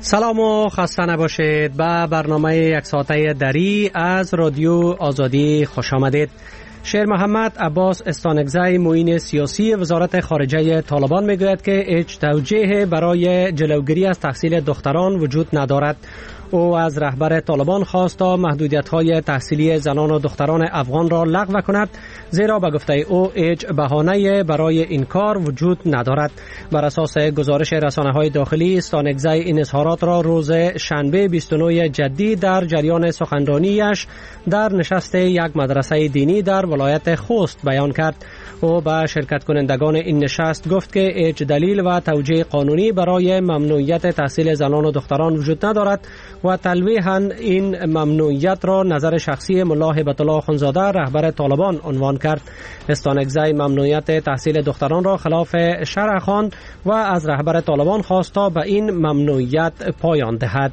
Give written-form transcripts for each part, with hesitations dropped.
سلام و خسته نباشید. به برنامه یک ساعته دری از رادیو آزادی خوش آمدید. شیر محمد عباس استانکزی معین سیاسی وزارت خارجه طالبان میگوید که هیچ توجیه برای جلوگیری از تحصیل دختران وجود ندارد. او از رهبر طالبان خواست تا محدودیت‌های تحصیلی زنان و دختران افغان را لغو کند، زیرا به گفته او هیچ بهانه‌ای برای این کار وجود ندارد. بر اساس گزارش رسانه‌های داخلی، استانکزی این اظهارات را روز شنبه 29 جدی در جریان سخنرانیش در نشست یک مدرسه دینی در ولایت خوست بیان کرد. او به شرکت کنندگان این نشست گفت که هیچ دلیل و توجیه قانونی برای ممنوعیت تحصیل زنان و دختران وجود ندارد و تلویحاً این ممنوعیت را نظر شخصی ملا هیبت الله اخوندزاده رهبر طالبان عنوان کرد. استانکزی ممنوعیت تحصیل دختران را خلاف شرع خواند و از رهبر طالبان خواست تا به این ممنوعیت پایان دهد.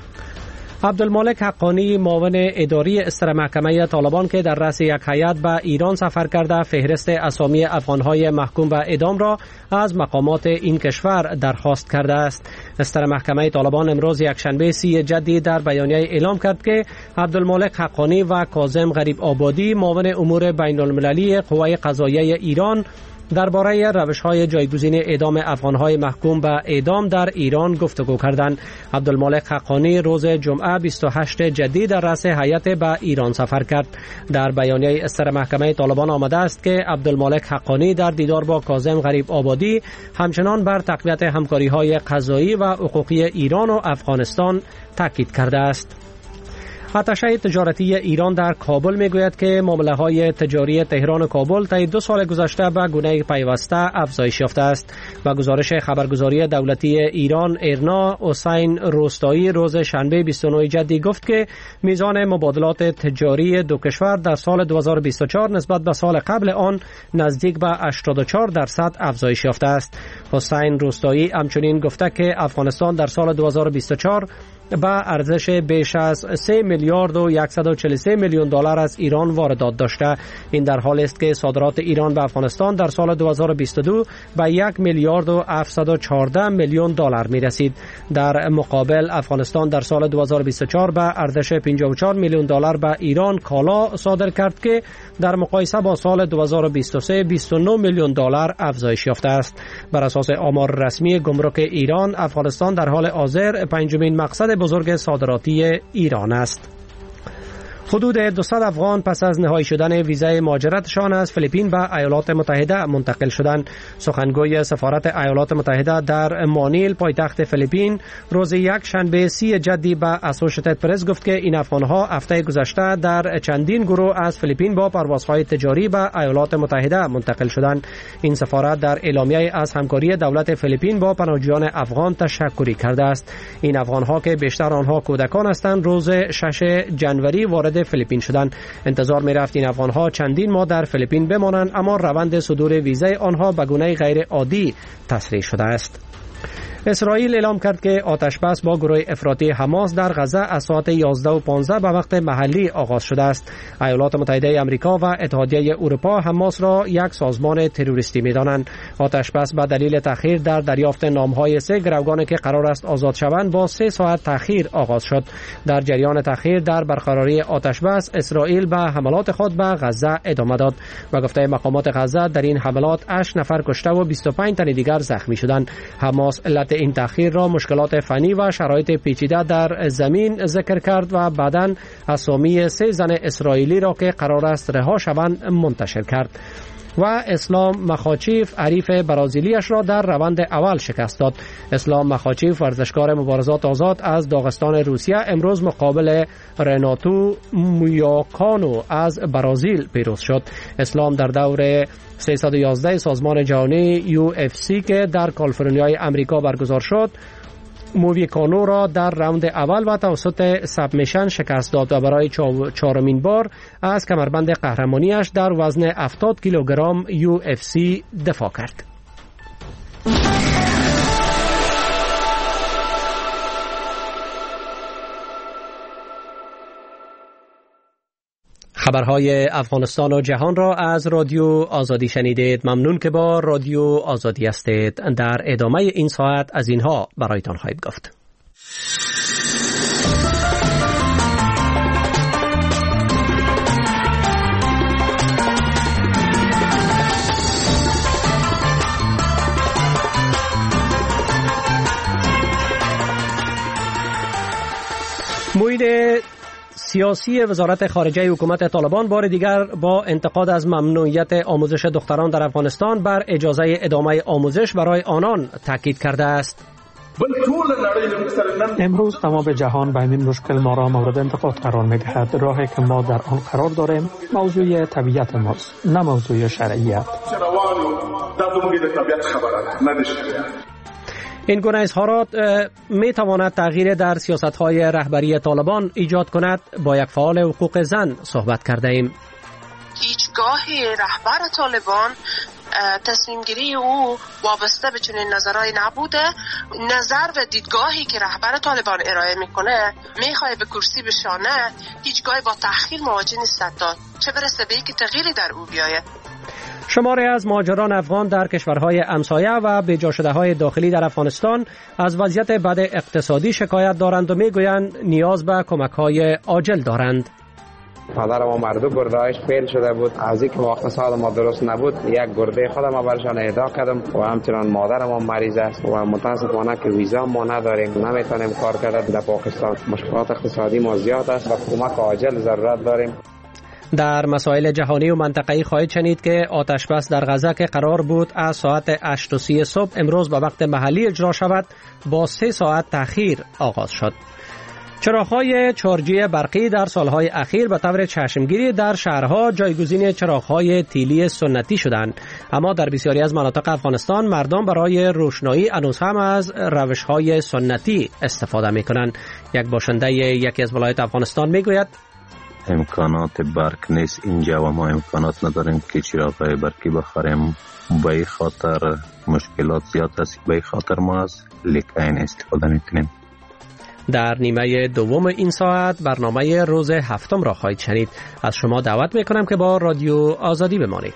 عبدالمالک حقانی معاون اداری استر محکمه طالبان که در رأس یک هیئت به ایران سفر کرده فهرست اسامی افغانهای محکوم به اعدام را از مقامات این کشور درخواست کرده است. استر محکمه طالبان امروز یکشنبه 30 جدی در بیانیه اعلام کرد که عبدالمالک حقانی و کاظم غریب آبادی معاون امور بین المللی قوه قضاییه ایران درباره روش‌های جایگزین اعدام افغان‌های محکوم به اعدام در ایران گفتگو کردند. عبدالمالک حقانی روز جمعه 28 جدی در رأس هیئت به ایران سفر کرد. در بیانیه استر محکمه طالبان آمده است که عبدالمالک حقانی در دیدار با کاظم غریب آبادی همچنان بر تقویت همکاری‌های قضایی و حقوقی ایران و افغانستان تاکید کرده است. اتشه تجارتی ایران در کابل میگوید که معامله‌های تجاری تهران و کابل طی 2 سال گذشته به گونه پیوسته افزایش یافته است. با گزارش خبرگزاری دولتی ایران ایرنا، حسین روستایی روز شنبه 29 جدی گفت که میزان مبادلات تجاری دو کشور در سال 2024 نسبت به سال قبل آن نزدیک به 84% افزایش یافته است. حسین روستایی همچنین گفته که افغانستان در سال 2024 با ارزش بیش از 3 میلیارد و 143 میلیون دلار از ایران واردات داشته. این در حالی است که صادرات ایران به افغانستان در سال 2022 به 1 میلیارد و 714 میلیون دلار می رسید. در مقابل افغانستان در سال 2024 به ارزش 54 میلیون دلار به ایران کالا صادر کرد که در مقایسه با سال 2023 29 میلیون دلار افزایش یافته است. بر اساس آمار رسمی گمرک ایران، افغانستان در حال حاضر پنجمین مقصد بزرگ صادراتی ایران است. حدود 200 افغان پس از نهایی شدن ویزای مهاجرتشان از فیلیپین به ایالات متحده منتقل شدند. سخنگوی سفارت ایالات متحده در مانیل پایتخت فیلیپین روز یک شنبه 30 جدی به اسوشییتد پرس گفت که این افغانها هفته گذشته در چندین گروه از فیلیپین با پروازهای تجاری به ایالات متحده منتقل شدند. این سفارت در اعلامیه از همکاری دولت فیلیپین با پناهجویان افغان تشکری کرده است. این افغانها که بیشتر آنها کودکان هستند روز 6 جنوری وارد فیلیپین شدند. انتظار می رفت این افغانها چندین ماه در فیلیپین بمانند، اما روند صدور ویزای آنها به گونه غیر عادی تسریع شده است. اسرائیل اعلام کرد که آتش بس با گروه افراطی حماس در غزه از ساعت 11:15 به وقت محلی آغاز شده است. ایالات متحده آمریکا و اتحادیه اروپا حماس را یک سازمان تروریستی می‌دانند. آتش بس به دلیل تأخیر در دریافت نام‌های 3 گروگانی که قرار است آزاد شوند با 3 ساعت تأخیر آغاز شد. در جریان تأخیر در برقراری آتش بس، اسرائیل به حملات خود به غزه ادامه داد. به گفته مقامات غزه در این حملات 8 نفر کشته و 25 تن دیگر زخمی شدند. حماس این تأخیر را مشکلات فنی و شرایط پیچیده در زمین ذکر کرد و بعداً اسامی 3 زن اسرائیلی را که قرار است رها شوند منتشر کرد. و اسلام مخاچیف حریف برازیلیش را در روند اول شکست داد. اسلام مخاچیف ورزشکار مبارزات آزاد از داغستان روسیه امروز مقابل رناتو مویاکانو از برازیل پیروز شد. اسلام در دور 311 سازمان جهانی UFC که در کالیفرنیای امریکا برگزار شد، مویکانو را در راوند اول و توسط سبمیشن شکست داد و برای 4مین بار از کمربند قهرمانیش در وزن 70 کیلوگرم UFC دفاع کرد. خبرهای افغانستان و جهان را از رادیو آزادی شنیدید. ممنون که با رادیو آزادی هستید. در ادامه این ساعت از اینها برایتان خواهیم گفت. معین سیاسی وزارت خارجه حکومت طالبان بار دیگر با انتقاد از ممنوعیت آموزش دختران در افغانستان بر اجازه ادامه آموزش برای آنان تاکید کرده است. امروز تمام جهان به این مشکل ما را مورد انتقاد قرار می دهد. راهی که ما در آن قرار داریم موضوع طبیعت ماست، نه موضوع شرعیت. این گونه اظهارات می تواند تغییر در سیاست‌های رهبری طالبان ایجاد کند. با یک فعال حقوق زن صحبت کرده ایم. هیچگاه رهبر طالبان تصمیم گیری او وابسته به چنین نظرهای نبوده. نظر و دیدگاهی که رهبر طالبان ارائه میکنه میخواد به کرسی بشانه، هیچگاه با تأخیر مواجه نیست داد، چه برسه به اینکه تغییری در او بیاید. شماری از مهاجران افغان در کشورهای همسایه و بیجا شده های داخلی در افغانستان از وضعیت بد اقتصادی شکایت دارند و میگویند نیاز به کمک‌های عاجل دارند. پدر ما مرد گردهایش فیل شده بود، از اینکه اقتصاد ما درست نبود یک گرده خودم برشان اهدا کردم و همچنان مادر ما مریض است و متاسفانه که ویزا ما نداریم، نمیتونیم کار کردن در پاکستان. مشکلات اقتصادی ما زیاد است و کمک عاجل ضرورت داریم. در مسائل جهانی و منطقه‌ای خواهید شنید که آتش بس در غزه که قرار بود از ساعت 8:30 صبح امروز به وقت محلی اجرا شود با 3 ساعت تأخیر آغاز شد. چراغ‌های چارجی برقی در سالهای اخیر به طور چشمگیری در شهرها جایگزین چراغ‌های تیلی سنتی شدند، اما در بسیاری از مناطق افغانستان مردم برای روشنایی هنوز هم از روش‌های سنتی استفاده می‌کنند. یک باشنده یکی از ولایات افغانستان می‌گوید امکانات برق نیست اینجا و ما امکانات نداریم که چراغ‌های برقی بخریم. به این خاطر مشکلات زیاد است، به این خاطر ما از لیکین استفاده می‌کنیم. در نیمه دوم این ساعت برنامه روز هفتم را خواهید شنید. از شما دعوت میکنم که با رادیو آزادی بمانید.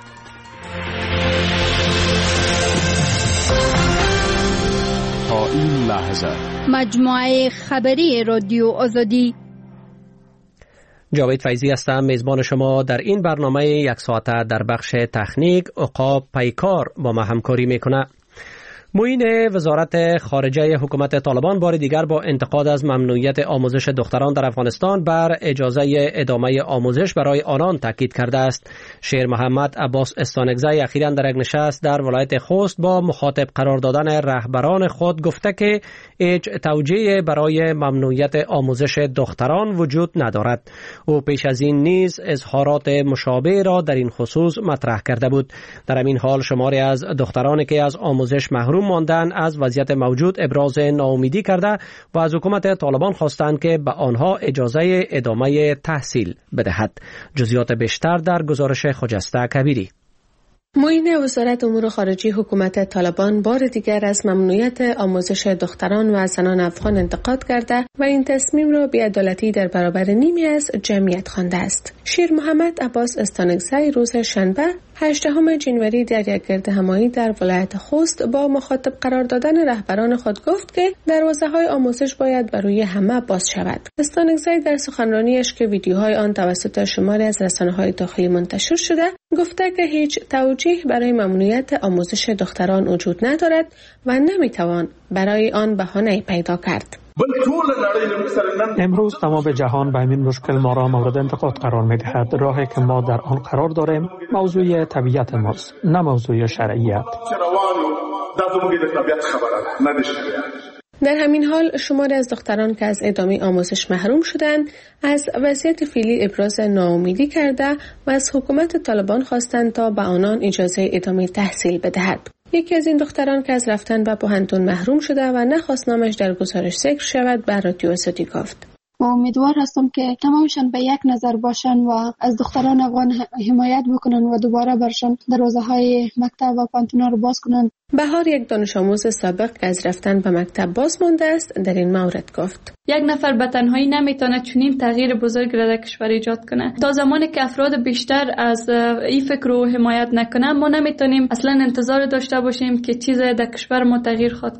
تا این لحظه مجموعه خبری رادیو آزادی. جاوید فیضی هستم، میزبان شما در این برنامه یک ساعته. در بخش تکنیک عقاب پیکار با ما همکاری میکنه. معین وزارت خارجه حکومت طالبان بار دیگر با انتقاد از ممنوعیت آموزش دختران در افغانستان بر اجازه ادامه آموزش برای آنان تاکید کرده است. شیر محمد عباس استانکزی اخیراً در یک نشست در ولایت خوست با مخاطب قرار دادن رهبران خود گفته که هیچ توجیهی برای ممنوعیت آموزش دختران وجود ندارد. او پیش از این نیز اظهارات مشابه را در این خصوص مطرح کرده بود. در همین حال شماری از دخترانی که از آموزش محروم ماندن از وضعیت موجود ابراز ناامیدی کرده و از حکومت طالبان خواستند که به آنها اجازه ادامه تحصیل بدهد. جزئیات بیشتر در گزارش خجسته کبیری. معین وزارت امور خارجه حکومت طالبان بار دیگر از ممنوعیت آموزش دختران و زنان افغان انتقاد کرده و این تصمیم را بی‌عدالتی در برابر نیمی از جمعیت خوانده است. شیر محمد عباس استانکزی روز شنبه 18 جنوری در یک گردهمایی در ولایت خوست با مخاطب قرار دادن رهبران خود گفت که دروازه‌های آموزش باید بر روی همه باز شود. استانکزی در سخنرانیش که ویدیوهای آن توسط شماری از رسانه‌های داخلی منتشر شده گفته که هیچ توجیه برای ممنوعیت آموزش دختران وجود ندارد و نمیتوان برای آن بهانه پیدا کرد. امروز تمام جهان به این مشکل ما را مورد انتقاد قرار می دهد. راهی که ما در آن قرار داریم موضوع طبیعت ماست، نه موضوع شرعیت. در همین حال شماری از دختران که از ادامه آموزش محروم شدند از وضعیت فعلی ابراز ناامیدی کرده و از حکومت طالبان خواستند تا به آنان اجازه ادامه تحصیل بدهد. یکی از این دختران که از رفتن به پوهنتون محروم شده و نخواست نامش در گزارش ذکر شود به رادیو آزادی گفت. امیدوار هستم که تمامشان به یک نظر باشن و از دختران افغان حمایت بکنن و دوباره برشان دروازه‌های مکتب و پانتونا رو باز کنن. بهار یک دانش آموز سابق که از رفتن به مکتب باز مانده است در این مورد گفت: یک نفر به تنهایی نمیتونه چنین تغییر بزرگ را در کشور ایجاد کنه. تا زمانی که افراد بیشتر از این فکر رو حمایت نکنن ما نمیتونیم اصلا انتظار داشته باشیم که چیزی در کشور ما تغییر خواهد کرد.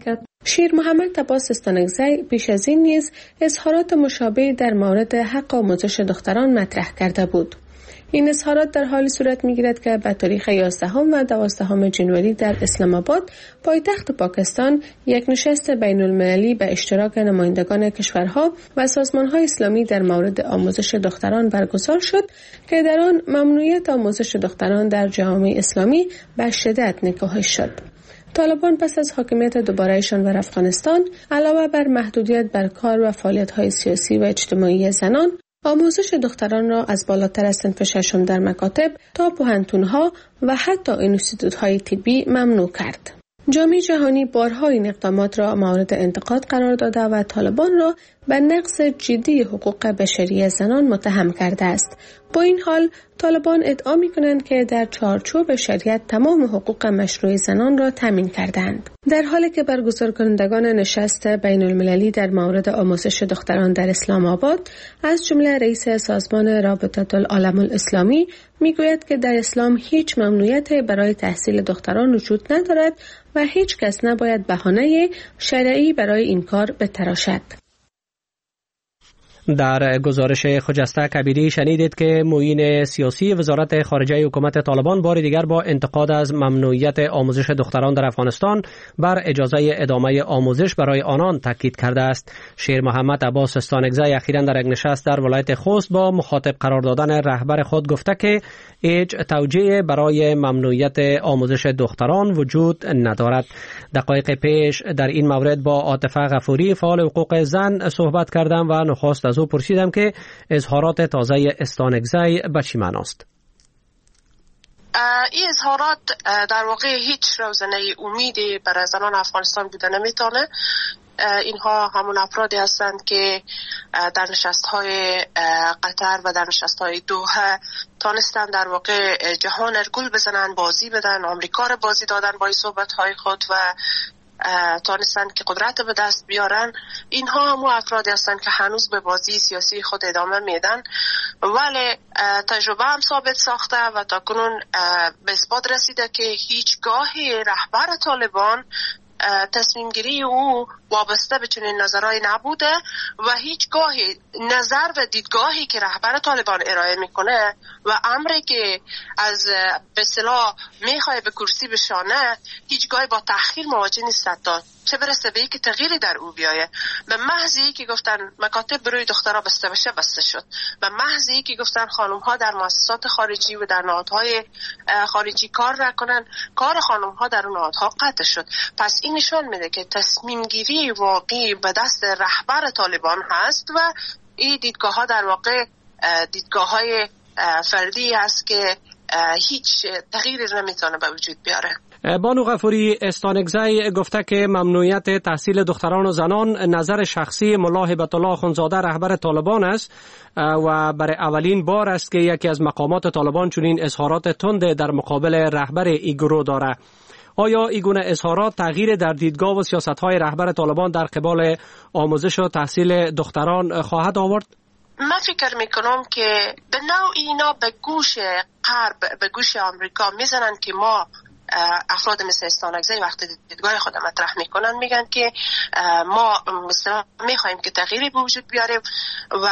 شیر محمد عباس استانکزی پیش از این نیز اظهارات مشابه در مورد حق آموزش دختران مطرح کرده بود. این اظهارات در حالی صورت می‌گیرد که به تاریخ 11 و 12 ژانویه در اسلام آباد پایتخت پاکستان یک نشست بین‌المللی به اشتراک نمایندگان کشورها و سازمان‌های اسلامی در مورد آموزش دختران برگزار شد که در آن ممنوعیت آموزش دختران در جامعه اسلامی به شدت نکوهش شد. طالبان پس از حاکمیت دوباره‌شان در افغانستان علاوه بر محدودیت بر کار و فعالیت‌های سیاسی و اجتماعی زنان، آموزش دختران را از بالاتر از صنف ششم در مکاتب تا پوهنتون‌ها و حتی انستیتوت‌های طبی ممنوع کرد. جامعه جهانی بارها این اقدامات را مورد انتقاد قرار داده و طالبان را به نقض جدی حقوق بشری زنان متهم کرده است. با این حال طالبان ادعا می‌کنند که در چارچوب شریعت تمام حقوق مشروع زنان را تامین کردند. در حالی که برگزار کنندگان نشست بین‌المللی در مورد آموزش دختران در اسلام آباد از جمله رئیس سازمان رابطه العالم الاسلامی میگوید که در اسلام هیچ ممنوعیت برای تحصیل دختران وجود ندارد و هیچ کس نباید بهانه شرعی برای این کار بتراشد. در گزارش خجسته کبیری شنیدید که معین سیاسی وزارت خارجه حکومت طالبان بار دیگر با انتقاد از ممنوعیت آموزش دختران در افغانستان بر اجازه ادامه آموزش برای آنان تاکید کرده است. شیر محمد عباس استانکزی اخیراً در یک نشست در ولایت خوست با مخاطب قرار دادن رهبر خود گفته که هیچ توجیه برای ممنوعیت آموزش دختران وجود ندارد. دقایق پیش در این مورد با عاطفه غفوری فعال حقوق زن صحبت کردم و نخست از او پرسیدم که اظهارات تازه استانکزی به چی معناست. این اظهارات در واقع هیچ روزنه امیدی برای زنان افغانستان بوده نمیتونه. اینها همون افرادی هستند که در نشست‌های قطر و در نشست‌های دوحه تانستن در واقع جهان گل بزنن، بازی بدن، آمریکا رو بازی دادن با این صحبت‌های خود و تانستن که قدرت به دست بیارن. اینها همون افرادی هستند که هنوز به بازی سیاسی خود ادامه میدن، ولی تجربه هم ثابت ساخته و تاکنون به اثبات رسیده که هیچگاه رهبر طالبان تصمیم گیری او وابسته به چنین نظرهایی نبوده و هیچگاه نظر و دیدگاهی که رهبر طالبان ارائه میکنه و امری که از به اصطلاح میخواد به کرسی بشانه هیچگاه با تأخیر مواجه نیست، چه برسه به اینکه تغییری در او بیایه. به محضی که گفتن مکاتب برای دخترها بسته بشه بسته شد، به محضی که گفتن خانم ها در مؤسسات خارجی و در نهادهای خارجی کار نکنن، کار خانم ها در اون نهادها قطع شد. پس این نشان میده که تصمیم گیری واقعی به دست رهبر طالبان هست و این دیدگاه ها در واقع دیدگاه های فردی هست که هیچ تغییری نمیتونه به وجود بیاره. بانو غفوری، استانکزی گفته که ممنوعیت تحصیل دختران و زنان نظر شخصی ملا هبت الله اخوندزاده رهبر طالبان است و برای اولین بار است که یکی از مقامات طالبان چنین اظهارات تند در مقابل رهبر این گروه داره. آیا این گونه اظهارات تغییر در دیدگاه و سیاست‌های رهبر طالبان در قبال آموزش و تحصیل دختران خواهد آورد؟ من فکر میکنم که به نوع اینا به گوش غرب، به گوش آمریکا میزنن که ما افراد مثل استانکزی وقتی دیدگاه خود مطرح میکنن میگن که ما مثلا میخوایم که تغییری به وجود بیاریم و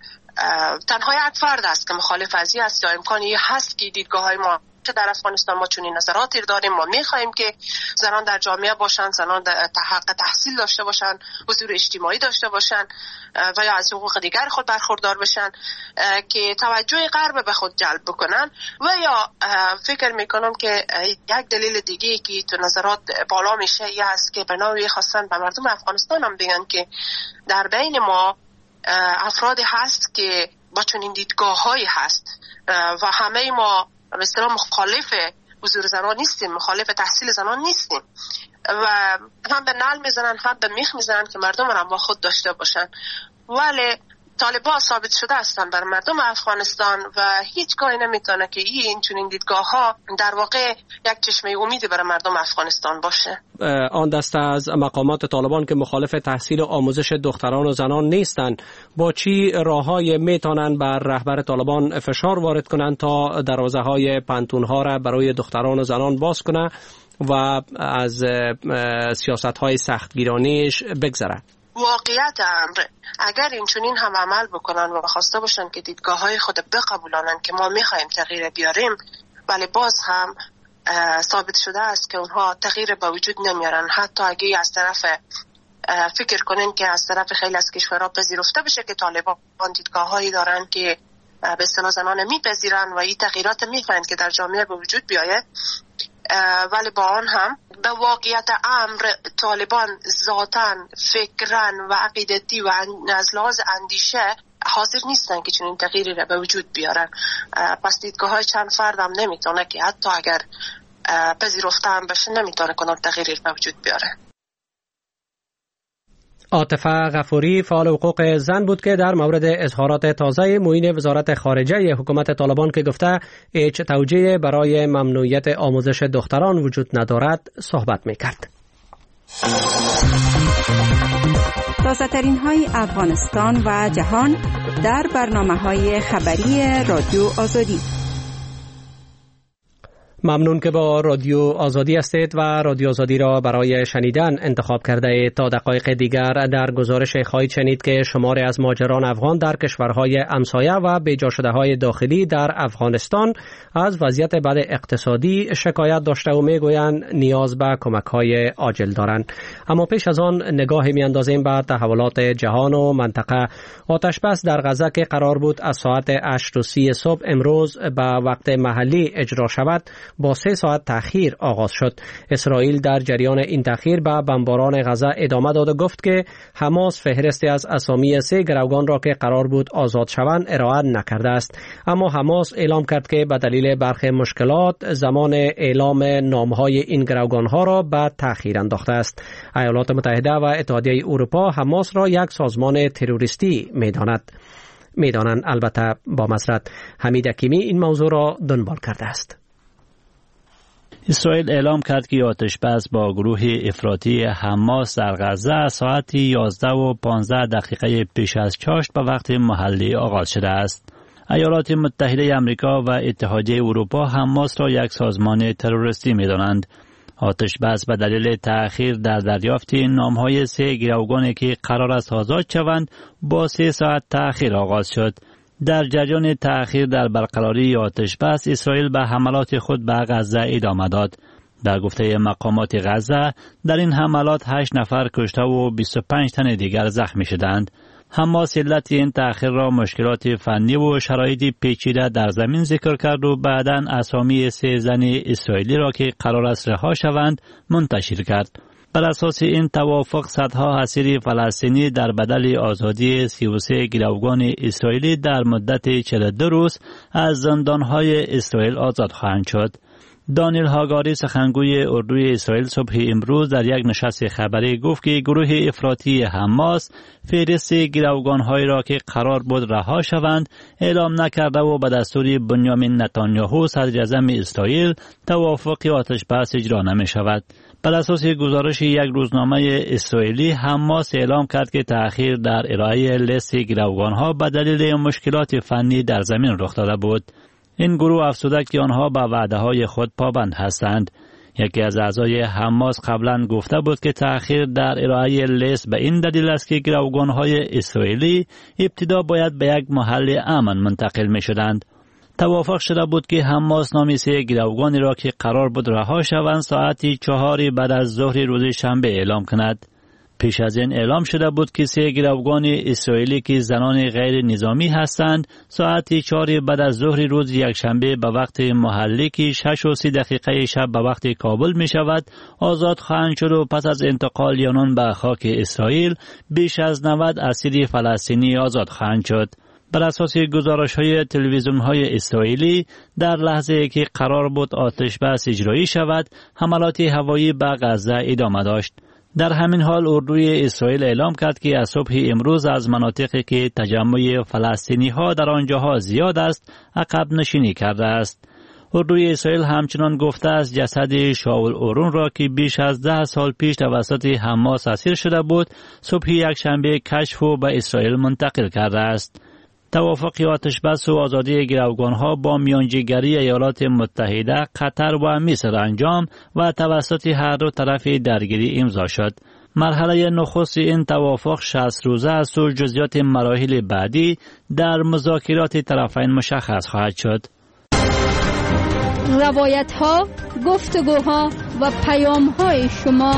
تنها یک فرد است که مخالف ازی است یا امکانی هست که دیدگاه های ما که در افغانستان ما چنین نظراتی داریم. ما میخوایم که زنان در جامعه باشن، زنان حق تحصیل داشته باشن، حضور اجتماعی داشته باشن و یا از حقوق دیگر خود برخوردار بشن که توجه غرب به خود جلب بکنن. و یا فکر میکنم که یک دلیل دیگه که تو نظرات بالا میشه یه هست که به نوعی خواستن به مردم افغانستان هم بگن که در بین ما افرادی هست که با چنین دیدگاه‌هایی هست و همه ما به اصطلاح مخالف حضور زنان نیستیم، مخالف تحصیل زنان نیستیم و هم به نعل میزنن هم به میخ میزنن که مردم را با خود داشته باشن. ولی طالبان ثابت شده هستن بر مردم افغانستان و هیچگاه نمیتونه که این چنین دیدگاه ها در واقع یک چشمه امیدی برای مردم افغانستان باشه. آن دسته از مقامات طالبان که مخالف تحصیل و آموزش دختران و زنان نیستند، با چی راههای میتونن بر رهبر طالبان فشار وارد کنند تا دروازه های پانتونها را برای دختران و زنان باز کنه و از سیاست های سختگیرانیش بگذره؟ واقعیت امر اگر این چنین هم عمل بکنن و خواسته باشن که دیدگاه های خود بقبولانن که ما میخوایم تغییر بیاریم، ولی باز هم ثابت شده است که اونها تغییر به وجود نمیارن. حتی اگه از طرف فکر کنن که از طرف خیلی از کشورها پذیرفته بشه که طالبان دیدگاه هایی دارن که به اصطلاح زنان میپذیرن و این تغییرات میخواین که در جامعه به وجود بیاید، ولی با آن هم به واقعیت امر طالبان ذاتاً فکرن و عقیدتی و از لحاظ اندیشه حاضر نیستن که چنین تغییری را به وجود بیارن. پس دیدگاه های چند فرد هم نمیتونه که حتی اگر پذیرفته هم بشه نمیتونه کنن تغییری به وجود بیاره. عاطفه غفوری فعال حقوق زن بود که در مورد اظهارات تازه معین وزارت خارجه حکومت طالبان که گفته هیچ توجیه برای ممنوعیت آموزش دختران وجود ندارد صحبت میکرد. تازه ترین های افغانستان و جهان در برنامه های خبری رادیو آزادی. ممنون که با رادیو آزادی هستید و رادیو آزادی را برای شنیدن انتخاب کرده اید. تا دقایق دیگر در گزارش خواهید شنید که شماری از مهاجران افغان در کشورهای همسایه و بیجا شده های داخلی در افغانستان از وضعیت بد اقتصادی شکایت داشته و میگویند نیاز به کمک های عاجل دارند. اما پیش از آن نگاهی میاندازیم به تحولات جهان و منطقه. آتش بس در غزه که قرار بود از ساعت 8:30 صبح امروز به وقت محلی اجرا شود با 3 ساعت تأخیر آغاز شد. اسرائیل در جریان این تأخیر به بمباران غزه ادامه داد و گفت که حماس فهرستی از اسامی 3 گروگان را که قرار بود آزاد شوند ارائه نکرده است. اما حماس اعلام کرد که به دلیل برخی مشکلات زمان اعلام نامهای این گروگانها را به تأخیر انداخته است. ایالات متحده و اتحادیه اروپا حماس را یک سازمان تروریستی میدانند. البته با مصرف حمید حکیمی این موضوع را دنبال کرده است. اسرائیل اعلام کرد که آتش بس با گروه افراطی حماس در غزه ساعت 11:15 پیش از چاشت به وقت محلی آغاز شده است. ایالات متحده آمریکا و اتحادیه اروپا حماس را یک سازمان تروریستی می‌دانند. آتش بس به دلیل تأخیر در دریافت نام‌های 3 گروگانی که قرار است آزاد شوند با 3 ساعت تأخیر آغاز شد. در جریان تأخیر در برقراری آتش بس، اسرائیل به حملات خود به غزه ادامه داد. در گفته مقامات غزه، در این حملات 8 نفر کشته و 25 تن دیگر زخمی شدند. حماس علت این تأخیر را مشکلات فنی و شرایط پیچیده در زمین ذکر کرد و بعداً اسامی 3 زن اسرائیلی را که قرار است رها شوند منتشر کرد. بر اساس این توافق صدها اسیر فلسطینی در بدل آزادی 33 گروگان اسرائیلی در مدت 42 روز از زندانهای اسرائیل آزاد خواهند شد. دانیل هاگاری سخنگوی اردوی اسرائیل صبح امروز در یک نشست خبری گفت که گروه افراطی حماس فهرست گروگان‌هایی را که قرار بود رها شوند اعلام نکرده و به دستور بنیامین نتانیاهو صدر اعظم اسرائیل توافق آتش بس اجرا نمی شود. بر اساس گزارش یک روزنامه اسرائیلی، حماس اعلام کرد که تأخیر در ارائه لیست گروگان‌ها به دلیل مشکلات فنی در زمین رخ داده بود. این گروه افزوده که آنها به وعده‌های خود پابند هستند. یکی از اعضای حماس قبلا گفته بود که تأخیر در ارائه لیست به این دلیل است که گروگان‌های اسرائیلی ابتدا باید به یک محل امن منتقل می‌شدند. توافق شده بود که حماس نام 3 گروگانی را که قرار بود رها شوند ساعت 4 بعد از ظهر روز شنبه اعلام کند. پیش از این اعلام شده بود که 3 گروگان اسرائیلی که زنان غیر نظامی هستند ساعت 4 بعد از ظهر روز یکشنبه به وقت محلی که 6:30 شب به وقت کابل می شود آزاد خواهند شد و پس از انتقال آنان به خاک اسرائیل بیش از 90 اسیر فلسطینی آزاد خواهند شد. بر اساس گزارش‌های تلویزیون‌های اسرائیلی در لحظه که قرار بود آتش بس اجرایی شود حملات هوایی به غزه ادامه داشت. در همین حال اردوی اسرائیل اعلام کرد که از صبح امروز از مناطقی که تجمع فلسطینی ها در آنجاها زیاد است عقب نشینی کرده است. اردوی اسرائیل همچنان گفته است جسد شاول اورون را که بیش از 10 سال پیش توسط حماس اسیر شده بود صبح یکشنبه کشف و به اسرائیل منتقل کرده است. توافق آتشبس و آزادی گروگانها با میانجیگری ایالات متحده، قطر و مصر انجام و توسط هر دو طرف درگیری امضا شد. مرحله نخست این توافق 60 روزه است و جزئیات مراحل بعدی در مذاکرات طرفین مشخص خواهد شد. روایت‌ها، گفتگوها و پیام‌های شما.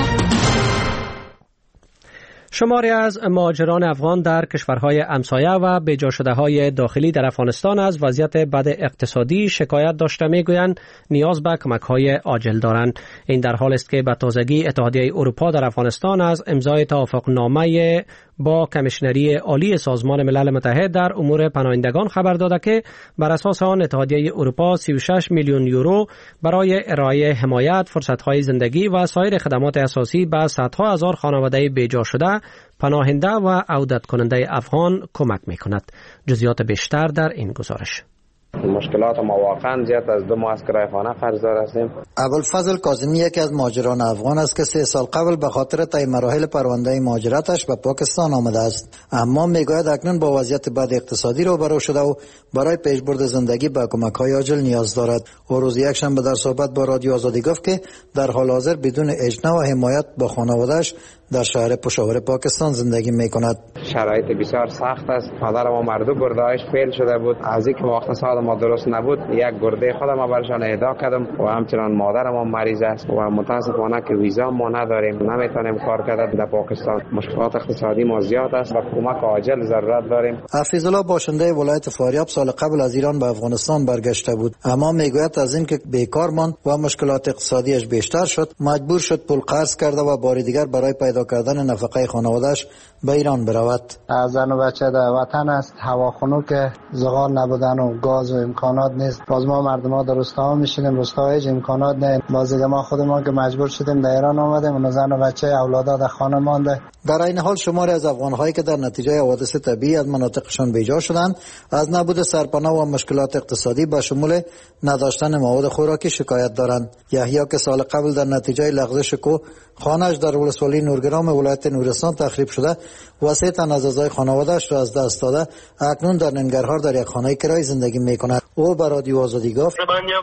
شماری از مهاجران افغان در کشورهای همسایه و بجا شده‌های داخلی در افغانستان از وضعیت بد اقتصادی شکایت داشته می‌گویند نیاز به کمک‌های عاجل دارند. این در حالی است که به تازگی اتحادیه اروپا در افغانستان از امضای توافقنامه با کمیشنری عالی سازمان ملل متحد در امور پناهندگان خبر داده که بر اساس آن اتحادیه اروپا 36 میلیون یورو برای ارائه حمایت، فرصت‌های زندگی و سایر خدمات اساسی به صدها هزار خانواده بیجا شده، پناهنده و عودت کننده افغان کمک می‌کند. جزئیات بیشتر در این گزارش. مشکلات ما واقعا زیاد از 2 ماه از کرایه خانه قرضدار هستیم. ابوالفضل کاظمی یکی از مهاجران افغان است که 3 سال قبل به خاطر طی مراحل پرونده مهاجرتش به پاکستان آمده است، اما میگوید اکنون با وضعیت بد اقتصادی روبرو شده و برای پیشبرد زندگی به کمک‌های عاجل نیاز دارد. او روز یکشنبه در صحبت با رادیو آزادی گفت که در حال حاضر بدون اجنه و حمایت با خانواده‌اش در شهر پشاور پاکستان زندگی می‌کند. شرایط بسیار سخت است. مادر ما مردو گرده‌اش فیل شده بود. از اینکه اقتصاد ما درست نبود، یک گرده خودم برشان اهدا کردم و همچنان مادر ما مریض است و متاسفانه که ویزا ما نداریم، نمیتونیم کار کردن در پاکستان. مشکلات اقتصادی ما زیاد است و کمک عاجل ضرورت داریم. حفیظ الله باشنده ولایت فاریاب سال قبل از ایران به افغانستان برگشته بود، اما میگوید از اینکه بیکار ماند و مشکلات اقتصادیش بیشتر شد، مجبور شد پول قرض کرده و بار دیگر برای پیدا کردن نفقه خانواده‌اش به ایران برود. زن و بچه در وطن است، هوا خنک، زغال نبودن و گاز و امکانات نیست. باز ما مردم در روستا میشینیم، روستا هیچ امکانات نه. باز ما خودمون که مجبور شدیم در ایران آمدیم و زن و بچه اولادا در خانه مانده. در این حال شماری از افغان‌هایی که در نتیجه حوادث طبیعی از مناطقشان بیجا شدند از نبود سرپناه و مشکلات اقتصادی به شمول نداشتن مواد خوراکی شکایت دارند. یحیی که سال قبل در نتیجه لغزش کوه خانه‌اش در ولسوالی نورگرام ولایت نورستان تخریب شده و 3 تن از اعضای خانواده‌اش را از دست داده، اکنون در ننگرهار در یک خانه کرایه زندگی می‌کند. او به رادیو آزادی گفت: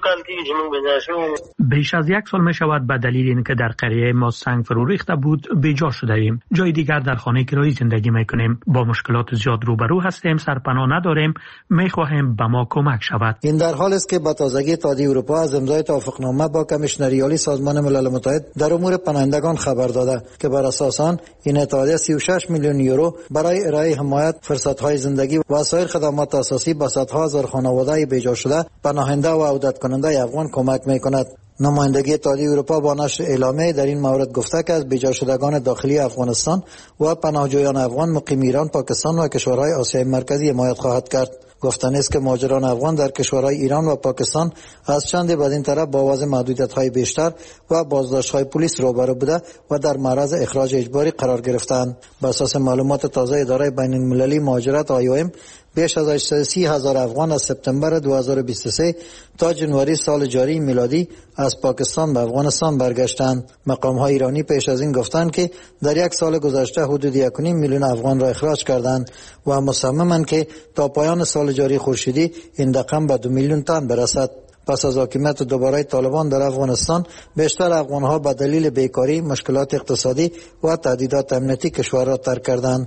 بیش از 1 سال می‌شود به دلیل اینکه در قریه ما سنگ فرو ریخته بود بیجا شده ایم. جای دیگر در خانه کرایه زندگی می‌کنیم. با مشکلات زیاد روبرو هستیم، سرپناه نداریم، می‌خواهیم به ما کمک شود. این در حالی است که با تازگی اتحادیه اروپا از امضای توافقنامه با کمیشنری عالی سازمان ملل متحد در امور پناهندگان خبر داده که بر اساس آن این اتحادیه 36 میلیون یورو برای ارائه حمایت، فرصت‌های زندگی و سایر خدمات اساسی به صدها هزار خانواده بیجا شده، پناهنده و عودت کننده افغان کمک می‌کند. نمایندگی اتحادیه اروپا با نشر اعلامیه در این مورد گفته که از بیجا شدگان داخلی افغانستان و پناهجویان افغان مقیم ایران، پاکستان و کشورهای آسیای مرکزی حمایت خواهد کرد. گفتن است که مهاجران افغان در کشورهای ایران و پاکستان از چند بدین طرف با وضع محدودیت‌های بیشتر و بازداشت‌های پلیس روبرو بوده و در معرض اخراج اجباری قرار گرفتند. بر اساس معلومات تازه اداره بین‌المللی مهاجرت IOM، بیش از 830,000 افغان از سپتامبر 2023 تا جنوری سال جاری میلادی از پاکستان به افغانستان برگشتند. مقام‌های ایرانی پیش از این گفتند که در 1 سال گذشته حدود 1.5 میلیون افغان را اخراج کردند و مصممند که تا پایان سال جاری خورشیدی این رقم به 2 میلیون تن برسد. پس از حاکمیت دوباره طالبان در افغانستان، بیشتر افغان‌ها به دلیل بیکاری، مشکلات اقتصادی و تهدیدات امنیتی کشور را ترک کردند.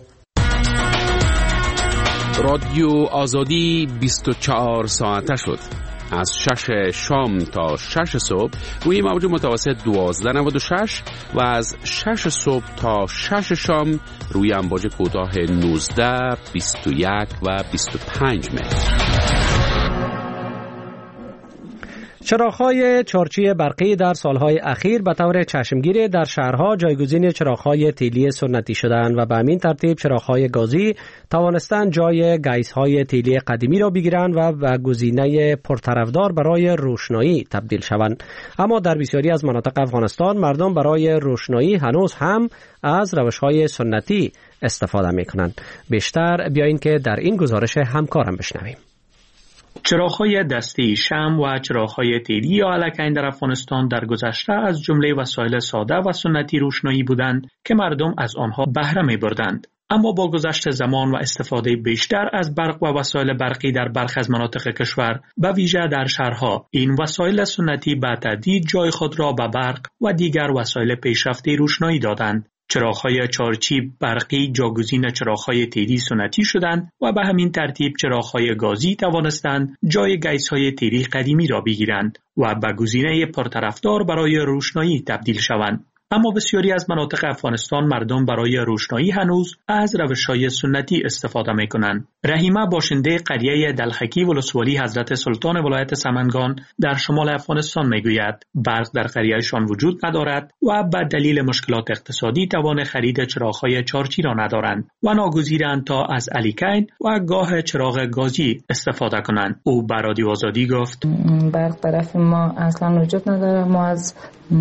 رادیو آزادی 24 ساعته شد. از 6 شام تا 6 صبح روی موج متوسط 1296 و از 6 صبح تا 6 شام روی امواج کوتاه 19، 21 و 25 متر. چراغ‌های چارچی برقی در سالهای اخیر به طور چشمگیر در شهرها جایگزین چراغ‌های تیلی سنتی شدند و به همین ترتیب چراغ‌های گازی توانستند جای گیس‌های تیلی قدیمی را بگیرند و به گزینه پرطرفدار برای روشنایی تبدیل شوند. اما در بسیاری از مناطق افغانستان مردم برای روشنایی هنوز هم از روش‌های سنتی استفاده می‌کنند. بیشتر بیایید که در این گزارش همکارم بشنویم. چراغ‌های دستی، شمع و چراغ‌های تیلی یا الکین در افغانستان در گذشته از جمله وسایل ساده و سنتی روشنایی بودند که مردم از آنها بهره می‌بردند. اما با گذشت زمان و استفاده بیشتر از برق و وسایل برقی در برخی از مناطق کشور، به ویژه در شهرها، این وسایل سنتی به تدریج جای خود را به برق و دیگر وسایل پیشرفته روشنایی دادند. چراغ‌های چارچی برقی جاگزین چراغ‌های تیری سنتی شدند و به همین ترتیب چراغ‌های گازی توانستند جای گیس‌های تیری قدیمی را بگیرند و به گزینه پرطرفدار برای روشنایی تبدیل شوند. اما بسیاری از مناطق افغانستان مردم برای روشنایی هنوز از روش‌های سنتی استفاده می‌کنند. رحیمه باشنده قریه دلخکی ولسوالی حضرت سلطان ولایت سمنگان در شمال افغانستان می‌گوید برق در قریه‌شان وجود ندارد و به دلیل مشکلات اقتصادی توان خرید چراغ‌های چارچی را ندارند و ناگزیرند تا از الیکین و گاه چراغ گازی استفاده کنند. او به رادیو آزادی گفت برق طرف ما اصلا وجود نداره. ما از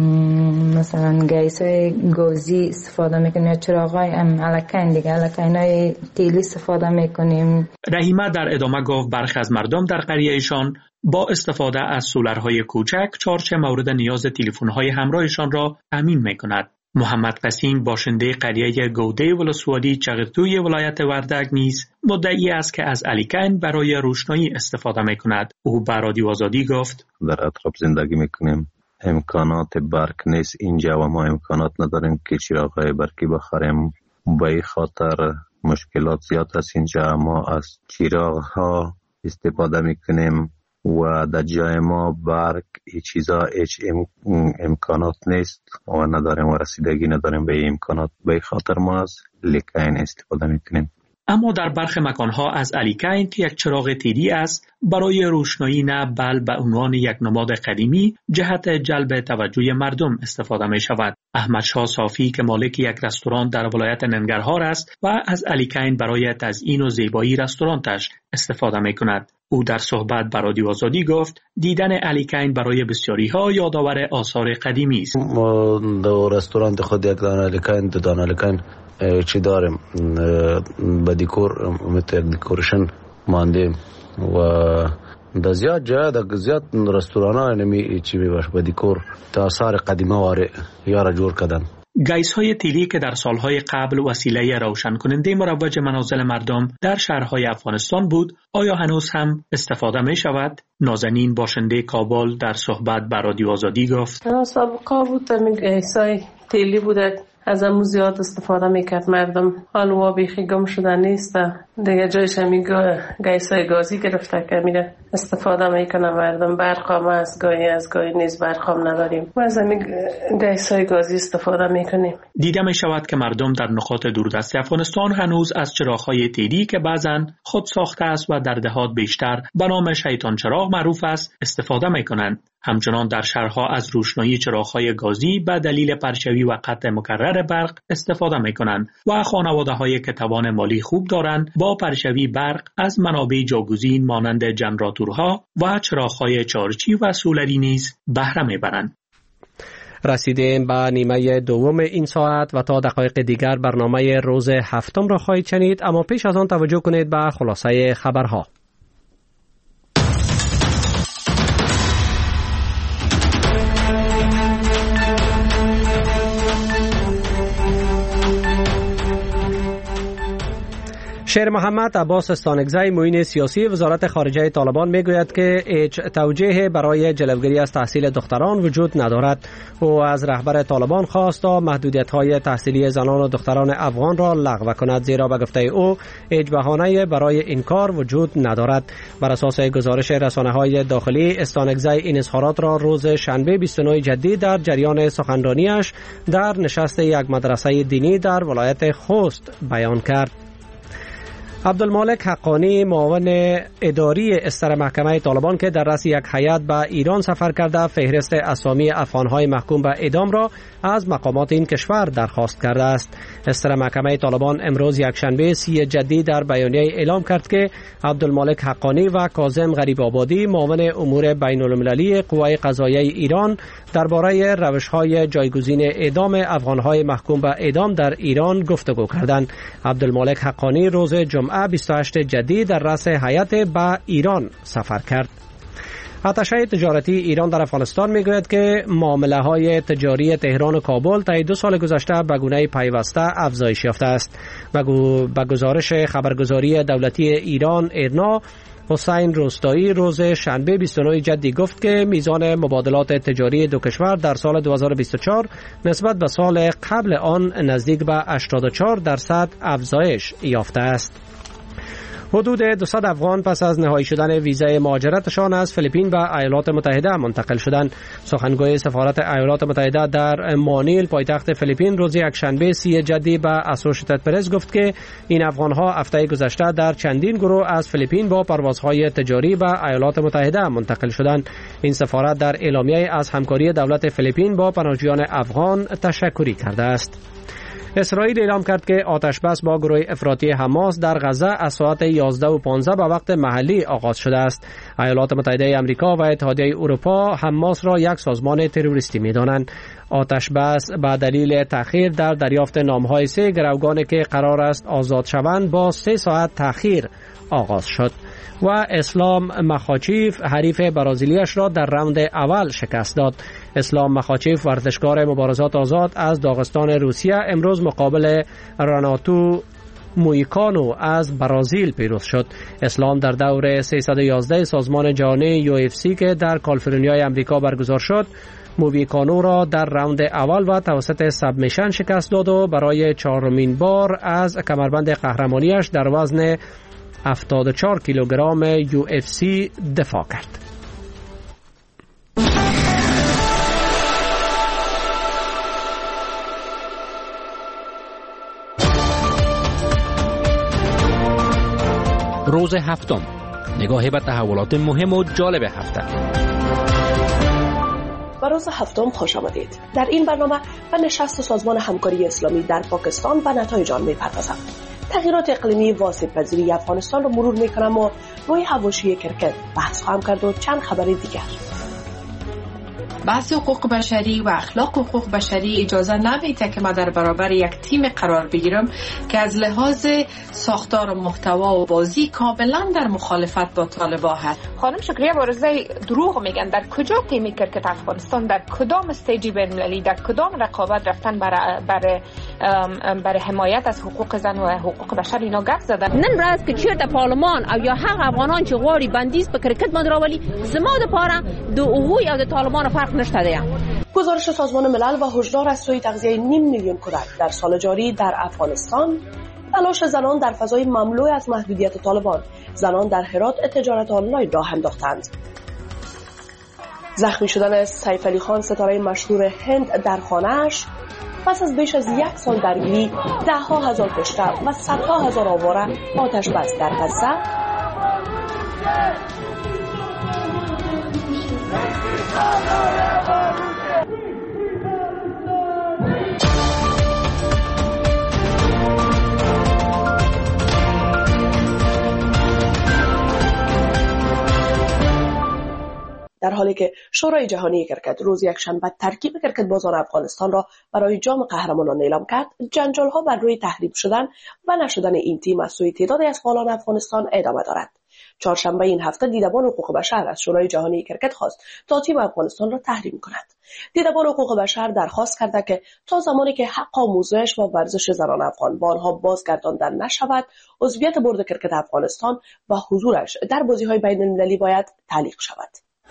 مثلا گیس‌های گازی استفاده میکنیم یا چراغ‌های الکین دیگه الکین‌های تیلی استفاده میکنیم. رحیمه در ادامه گفت برخی از مردم در قریه‌شان با استفاده از سولرهای کوچک چارچ مورد نیاز تلفن‌های همراهشان را تامین میکند. محمد قسیم باشنده قریه گوده ولسوالی چغرتوی ولایت وردگ نیز مدعی است که از الیکین برای روشنایی استفاده میکند. او به رادیو آزادی گفت در اطراف زندگی میکنیم، امکانات برق نیست اینجا و ما امکانات نداریم که چراغ‌های برقی بخریم. به این خاطر مشکلات زیاد است اینجا. ما از چراغ‌ها استفاده میکنیم و در جای ما برق این چیزا هیچ امکانات نیست و نداریم و رسیدگی نداریم به این امکانات. به این خاطر ما از الیکین استفاده میکنیم. اما در برخی مکانها از الیکین که یک چراغ تیری است برای روشنایی نه بل به عنوان یک نماد قدیمی جهت جلب توجه مردم استفاده می شود. احمد شاه صافی که مالک یک رستوران در ولایت ننگرهار است و از الیکین برای تزیین و زیبایی رستورانش استفاده می کند. او در صحبت با رادیو آزادی گفت دیدن الیکین برای بسیاری ها یادآور آثار قدیمی است. ما در رستوران خود یک دانه الیکین دو دانه الیکین چی داریم با دیکور مثل دیکورشن مانده و در زیاد جای در زیاد رستوران ها نمی چی میباشه با دیکور تا آثار قدیمه واره یارا جور کردن. گیس‌های تیلی که در سالهای قبل وسیله روشن کننده مروج منازل مردم در شهرهای افغانستان بود، آیا هنوز هم استفاده می شود؟ نازنین باشنده کابل در صحبت با رادیو آزادی گفت سابقا بود همین گیس‌های تیلی بوده، از همون زیاد استفاده میکرد مردم. حالا بیخی گم شده نیست دیگه، جایش همین گیس‌های گازی گرفته که میره استفاده میکنه مردم. برق هم از گاهی نیز برق هم نداریم و از همین گیس‌های گازی استفاده میکنیم. دیده می شود که مردم در نقاط دوردست افغانستان هنوز از چراغ‌های تیری که بعضاً خود ساخته است و در دهات بیشتر به نام شیطان چراغ معروف است استفاده میکنند. همچنان در شهرها از روشنایی چراغ‌های گازی به دلیل پرچوی و قطع مکرر برق استفاده می‌کنند و خانواده‌هایی که توان مالی خوب دارند با پرچوی برق از منابع جاگزین مانند جنراتورها و چراغ‌های چارچی و سولری نیز بهره می‌برند. رسیدیم به نیمه دوم این ساعت و تا دقایق دیگر برنامه روز هفتم را خواهید شنید، اما پیش از آن توجه کنید به خلاصه خبرها. شیر محمد عباس استانگزی معین سیاسی وزارت خارجه طالبان میگوید که هیچ توجیه برای جلوگیری از تحصیل دختران وجود ندارد. او از رهبر طالبان خواست تا محدودیت‌های تحصیلی زنان و دختران افغان را لغو کند، زیرا به گفته او هیچ بهانه‌ای برای این کار وجود ندارد. بر اساس گزارش رسانه‌های داخلی، استانگزی این اظهارات را روز شنبه 29 جدی در جریان سخنرانیش در نشست یک مدرسه دینی در ولایت خوست بیان کرد. عبدالمالک حقانی معاون اداری استر محکمه طالبان که در رأس یک هیئت به ایران سفر کرده فهرست اسامی افغان‌های محکوم به اعدام را از مقامات این کشور درخواست کرده است. استر محکمه طالبان امروز یکشنبه 30 جدی در بیانیه اعلام کرد که عبدالمالک حقانی و کاظم غریب آبادی معاون امور بین المللی قوای قضاییه ایران درباره روش‌های جایگزین اعدام افغان‌های محکوم به اعدام در ایران گفتگو کردند. عبدالمالک حقانی روز جمعه 28 جدی در رأس هیئت به ایران سفر کرد. اتشه تجارتی ایران در افغانستان میگوید که معامله‌های تجاری تهران و کابل طی 2 سال گذشته به گونه پیوسته افزایش یافته است. به گزارش خبرگزاری دولتی ایران ایرنا، حسین روستایی روز شنبه 29 جدی گفت که میزان مبادلات تجاری دو کشور در سال 2024 نسبت به سال قبل آن نزدیک به 84% افزایش یافته است. حدود 200 افغان پس از نهایی شدن ویزای مهاجرتشان از فیلیپین به ایالات متحده منتقل شدند. سخنگوی سفارت ایالات متحده در مانیل پایتخت فیلیپین روز یکشنبه 30 جدی به اسوشییتد پرس گفت که این افغانها هفته گذشته در چندین گروه از فیلیپین با پروازهای تجاری به ایالات متحده منتقل شدند. این سفارت در اعلامیه از همکاری دولت فیلیپین با پناهجویان افغان تشکری کرده است. اسرائیل اعلام کرد که آتش بس با گروه افراطی حماس در غزه از ساعت 11:15 به وقت محلی آغاز شده است. ایالات متحده آمریکا و اتحادیه اروپا حماس را یک سازمان تروریستی می‌دانند. آتش بس به دلیل تأخیر در دریافت نام‌های 3 گروگانی که قرار است آزاد شوند با 3 ساعت تأخیر آغاز شد و اسلام مخاچیف حریف برازیلیش را در راند اول شکست داد. اسلام مخاچیف ورزشکار مبارزات آزاد از داغستان روسیه امروز مقابل رناتو مویکانو از برازیل پیروز شد. اسلام در دور 311 سازمان جهانی UFC که در کالیفرنیای آمریکا برگزار شد مویکانو را در راند اول و توسط سبمیشن شکست داد و برای 4مین بار از کمربند قهرمانیش در وزن 74 کیلوگرم UFC دفاع کرد. روز هفتم، نگاهی به تحولات مهم و جالب هفته. به روز هفتم خوش آمدید. در این برنامه به نشست سازمان همکاری اسلامی در پاکستان و نتایج آن می‌پردازم. تغییرات اقلیمی و آسیب‌پذیری افغانستان را مرور می‌کنم و روی حواشی کرکت بحث خواهم کرد و چند خبر دیگر. بحث حقوق بشری و اخلاق حقوق بشری اجازه نمیده که ما در برابر یک تیم قرار بگیرم که از لحاظ ساختار و محتوا و بازی کاملا در مخالفت با طالبان هست. خانم شکریه بارزه دروغ میگن. در کجا تیم کرکت افغانستان در کدام استیجی بین‌المللی در کدام رقابت رفتن برای حمایت از حقوق زن و حقوق بشر اینا گپ زدن. نن راز که چیرته پارلمان او یا هغه افغانان چې غواړي بندیز په کرکټ باندې راولي زما د پاره د هغوی او د طالبان فرق نشته دی. گزارش سازمان ملل و هشدار از سوی تغذیه 500,000 کودک در سال جاری در افغانستان. تلاش زنان در فضای مملو از محدودیت طالبان. زنان در هرات تجارت آنلاین راه انداختند. زخمی شدن سیف علی خان ستاره مشهور هند در خانه‌اش. پس از بیش از 1 سال درگیری 10,000 کشته و 100,000 آواره آتش بس در غزه. در حالی که شورای جهانی کرکت روز یکشنبه ترکیب کرکت بازان افغانستان را برای جام قهرمانان اعلام کرد، جنجال‌ها بر روی تحریم شدن و نشدن این تیم از سوی تعدادی از فعالان افغانستان ادامه دارد. چهارشنبه این هفته دیدبان حقوق بشر از شورای جهانی کرکت خواست تا تیم افغانستان را تحریم کند. دیدبان حقوق بشر درخواست کرده که تا زمانی که حق آموزش و ورزش زنان افغان با آنها بازگردانده نشود، عضویت بورد کرکت افغانستان و حضورش در بازی‌های بین‌المللی باید تعلیق شود.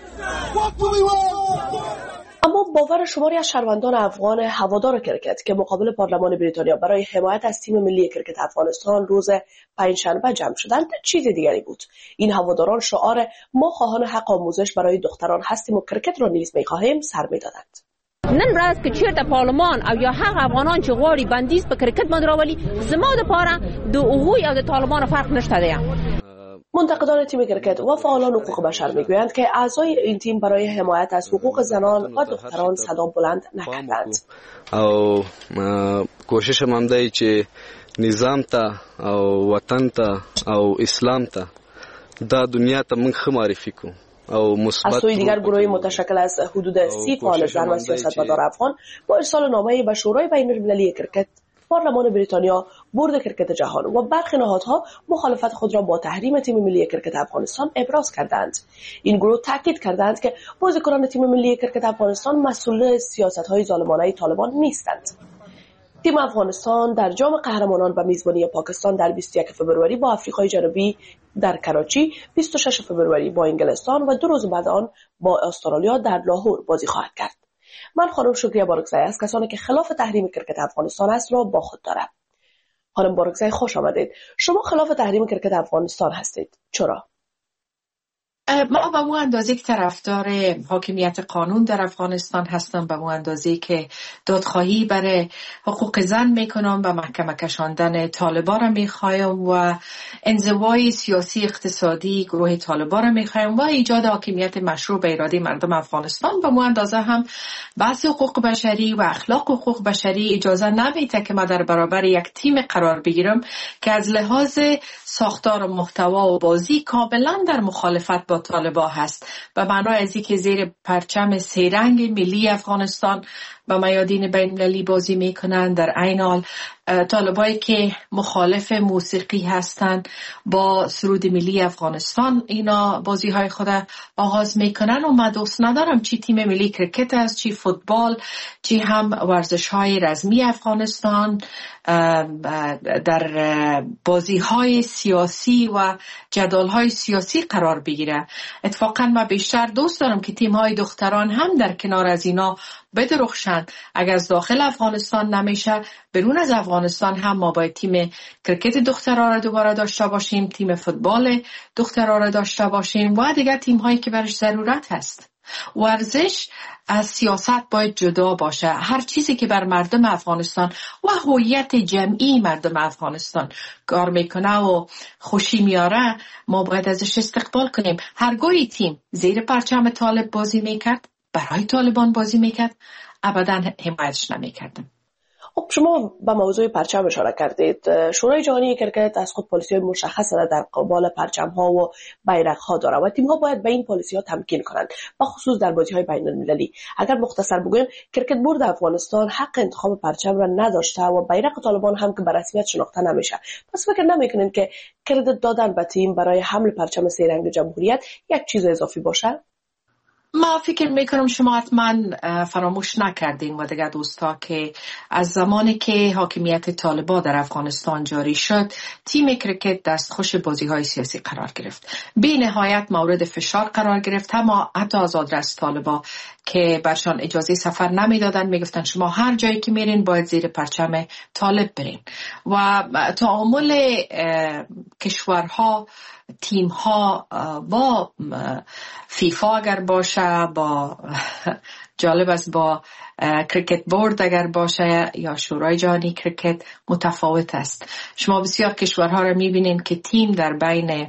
اما باور شماری از شهروندان افغان هوادار کرکت که مقابل پارلمان بریتانیا برای حمایت از تیم ملی کرکت افغانستان روز پنجشنبه جمع شدند چیز دیگری بود. این هواداران شعار ما خواهان حق آموزش برای دختران هستیم و کرکت را نیز می‌خواهیم سر می‌دادند. نن ورځ که چیرته پارلمان او یا هغه افغانان چې غواړي بندیز په کرکټ باندې راولي، زما دپاره د هغوی او د طالبانو فرق نشته دی. منتقدان تیم کرکت و فعالان حقوق بشر میگویند که اعضای این تیم برای حمایت از حقوق زنان و دختران صدا بلند نکردند. او کوشش هم دی چې نظام ته او وطن ته او اسلام ته دا دنیا ته موږ ښه معرفي کو. از سوی دیگر گروهی متشکل از حدود 30 فعال زن و سیاستمدار افغان با ارسال نامه‌ای به شورای بین‌المللی کرکت، پارلمان بریتانیا، بورد کرکت جهان و برخی نهادها مخالفت خود را با تحریم تیم ملی کرکت افغانستان ابراز کردند. این گروه تاکید کردند که بازیکنان تیم ملی کرکت افغانستان مسئول سیاست‌های ظالمانه طالبان نیستند. تیم افغانستان در جام قهرمانان و میزبانی پاکستان در 21 فوریه با آفریقای جنوبی در کراچی، 26 فوریه با انگلستان و 2 روز بعد آن با استرالیا در لاهور بازی خواهد کرد. من خانم شکریه بارکزی از کسانی که خلاف تحریم کرکت افغانستان است را با خود دارم. خانم بارکزی خوش آمدید. شما خلاف تحریم کرکت افغانستان هستید. چرا؟ ما به اون اندازه که طرفدار حاکمیت قانون در افغانستان هستم، به اون اندازه که دادخواهی برای حقوق زن میکنم و محکمه کشاندن طالبان را میخوایم و انزوای سیاسی اقتصادی گروه طالبان را میخوایم و ایجاد حاکمیت مشروع به اراده مردم افغانستان. به اون اندازه هم بحث حقوق بشری و اخلاق حقوق بشری اجازه نمیده که ما در برابر یک تیم قرار بگیرم که از لحاظ ساختار و محتوا و بازی کاملا در مخالفت با طالبان هست، به معنای از اینکه زیر پرچم سه‌رنگ ملی افغانستان با میادین بین‌المللی بازی میکنن. در عین حال طالبایی که مخالف موسیقی هستند با سرود ملی افغانستان اینا بازی های خود آغاز میکنن و من دوست ندارم چی تیم ملی کرکت است، چی فوتبال، چی هم ورزش های رسمی افغانستان در بازی های سیاسی و جدال های سیاسی قرار بگیره. اتفاقا من بیشتر دوست دارم که تیم های دختران هم در کنار از اینا بدرخشند. اگر از داخل افغانستان نمیشه، برون از افغانستان هم ما باید تیم کرکت دخترها را دوباره داشته باشیم، تیم فوتبال دخترها را داشته باشیم و دیگر تیم هایی که برش ضرورت هست. ورزش از سیاست باید جدا باشه. هر چیزی که بر مردم افغانستان و هویت جمعی مردم افغانستان کار میکنه و خوشی میاره، ما باید ازش استقبال کنیم. هرگاهی تیم زیر پرچم طالب بازی میکرد، برای طالبان بازی میکرد، ابدا حمایتش نمیکردم. خب شما به موضوع پرچم اشاره کردید. شورای جهانی کرکت از خود پالیسی مشخص در قبال پرچم ها و بیرق ها داره و تیم ها باید به این پالیسی ها تمکین کنند، به خصوص در بازی های بین المللی. اگر مختصر بگویم، کرکت بورد افغانستان حق انتخاب پرچم را نداشته و بیرق طالبان هم که به رسمیت شناخته نمیشه. پس فکر نمیکنین که کردیت دادن به تیم برای حمل پرچم سه‌رنگ جمهوریت یک چیز اضافی باشه؟ ما فکر میکنم شما حتما فراموش نکردین و دیگه دوستا که از زمانی که حاکمیت طالبان در افغانستان جاری شد، تیم کرکت دستخوش بازی های سیاسی قرار گرفت. بی نهایت مورد فشار قرار گرفت، اما حتی از آدرس طالبان که برشان اجازه سفر نمیدادن، میگفتن شما هر جایی که میرین باید زیر پرچم طالب برین. و تعامل کشورها، تیم ها با فیفا اگر باشه، با جالب است با کرکت بورد اگر باشه یا شورای جهانی کرکت متفاوت است. شما بسیار کشورها را میبینین که تیم در بین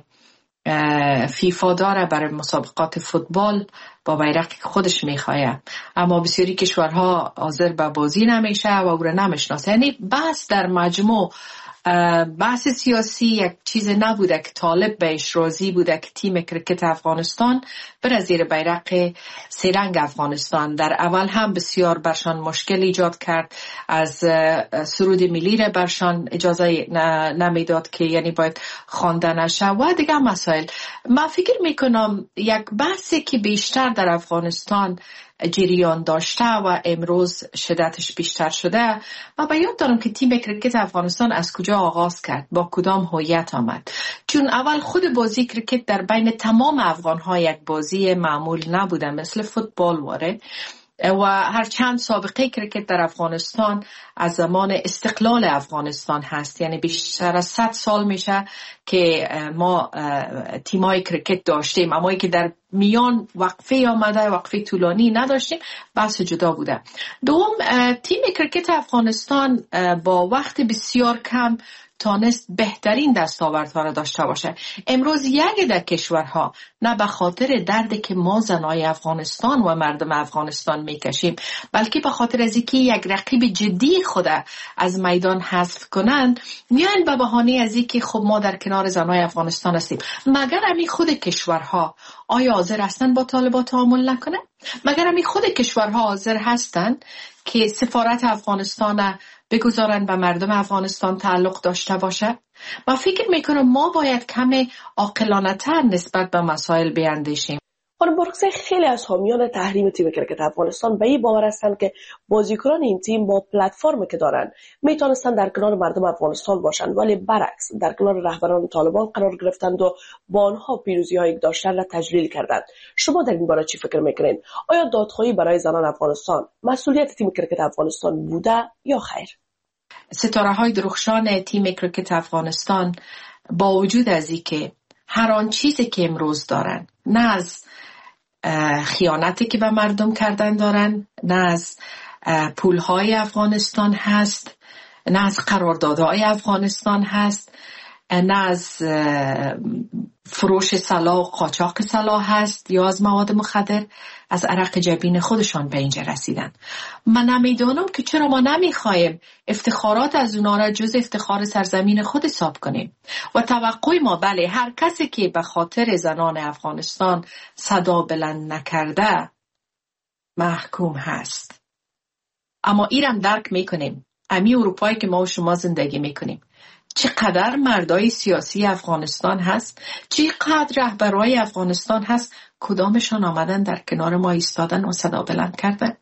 فیفا داره برای مسابقات فوتبال با بیرق خودش میخواه، اما بسیاری کشورها حاضر به بازی نمیشه و او را نمیشناسه. یعنی بحث در مجموع بحث سیاسی یک چیز نبوده که طالب بهش راضی بوده که تیم کرکت افغانستان بر زیر بیرق سه‌رنگ افغانستان. در اول هم بسیار برشان مشکل ایجاد کرد، از سرود ملی را برشان اجازه نمیداد که یعنی باید خوانده نشه و دیگه مسائل. من فکر میکنم یک بحثی که بیشتر در افغانستان جریان داشته و امروز شدتش بیشتر شده، و به یاد دارم که تیم کرکت افغانستان از کجا آغاز کرد، با کدام هویت آمد. چون اول خود بازی کرکت در بین تمام افغان‌ها یک بازی معمول نبوده، مثل فوتبال واره. و هر چند سابقه کرکت در افغانستان از زمان استقلال افغانستان هست، یعنی بیشتر از 100 سال میشه که ما تیمای کرکت داشتیم، اما که در میان وقفه آمده، وقفه طولانی نداشتیم، بحث جدا بوده. دوم، تیم کرکت افغانستان با وقت بسیار کم تانست بهترین دستاوردها را داشته باشه. امروز یک در کشورها نه به خاطر دردی که ما زنای افغانستان و مردم افغانستان میکشیم، بلکه به خاطر از اینکه یک رقیب جدی خود از میدان حذف کنند، میان به بهانه از اینکه خب ما در کنار زنای افغانستان هستیم. مگر همین خود کشورها آیا حاضر هستند با طالبان تعامل نکنه؟ مگر همین خود کشورها حاضر هستند که سفارت افغانستان بگذارن به مردم افغانستان تعلق داشته باشه؟ من فکر میکنم ما باید کمی عاقلانه تر نسبت به مسائل بیاندیشیم. خانم برکزی، خیلی از حامیان تحریم تیم کرکت افغانستان به این باور هستند که بازیکنان این تیم با پلتفرمی که دارن میتونستن در کنار مردم افغانستان باشند، ولی برعکس در کنار رهبران طالبان قرار گرفتند و با آنها پیروزی‌هایی داشتن را تجلیل کردند. شما در این باره چی فکر میکنین؟ آیا دادخواهی برای زنان افغانستان مسئولیت تیم کرکت افغانستان بوده یا خیر؟ ستاره‌های درخشان تیم کرکت افغانستان با وجود از اینکه هر آن چیزی که امروز دارن، نه از خیانتی که به مردم کردن دارن، نه از پولهای افغانستان هست، نه از قراردادهای افغانستان هست، نه از فروش سلاح، قاچاق سلاح هست یا از مواد مخدر، از عرق جبین خودشان به اینجا رسیدن. من نمیدونم که چرا ما نمیخوایم افتخارات از اونا را جز افتخار سرزمین خود حساب کنیم و توقع ما بله هر کسی که به خاطر زنان افغانستان صدا بلند نکرده محکوم هست. اما ایرم درک میکنیم، امی اروپایی که ما و شما زندگی میکنیم، چقدر مردای سیاسی افغانستان هست، چقدر رهبرای افغانستان هست، کدامشان آمدن در کنار ما ایستادن و صدا بلند کردن؟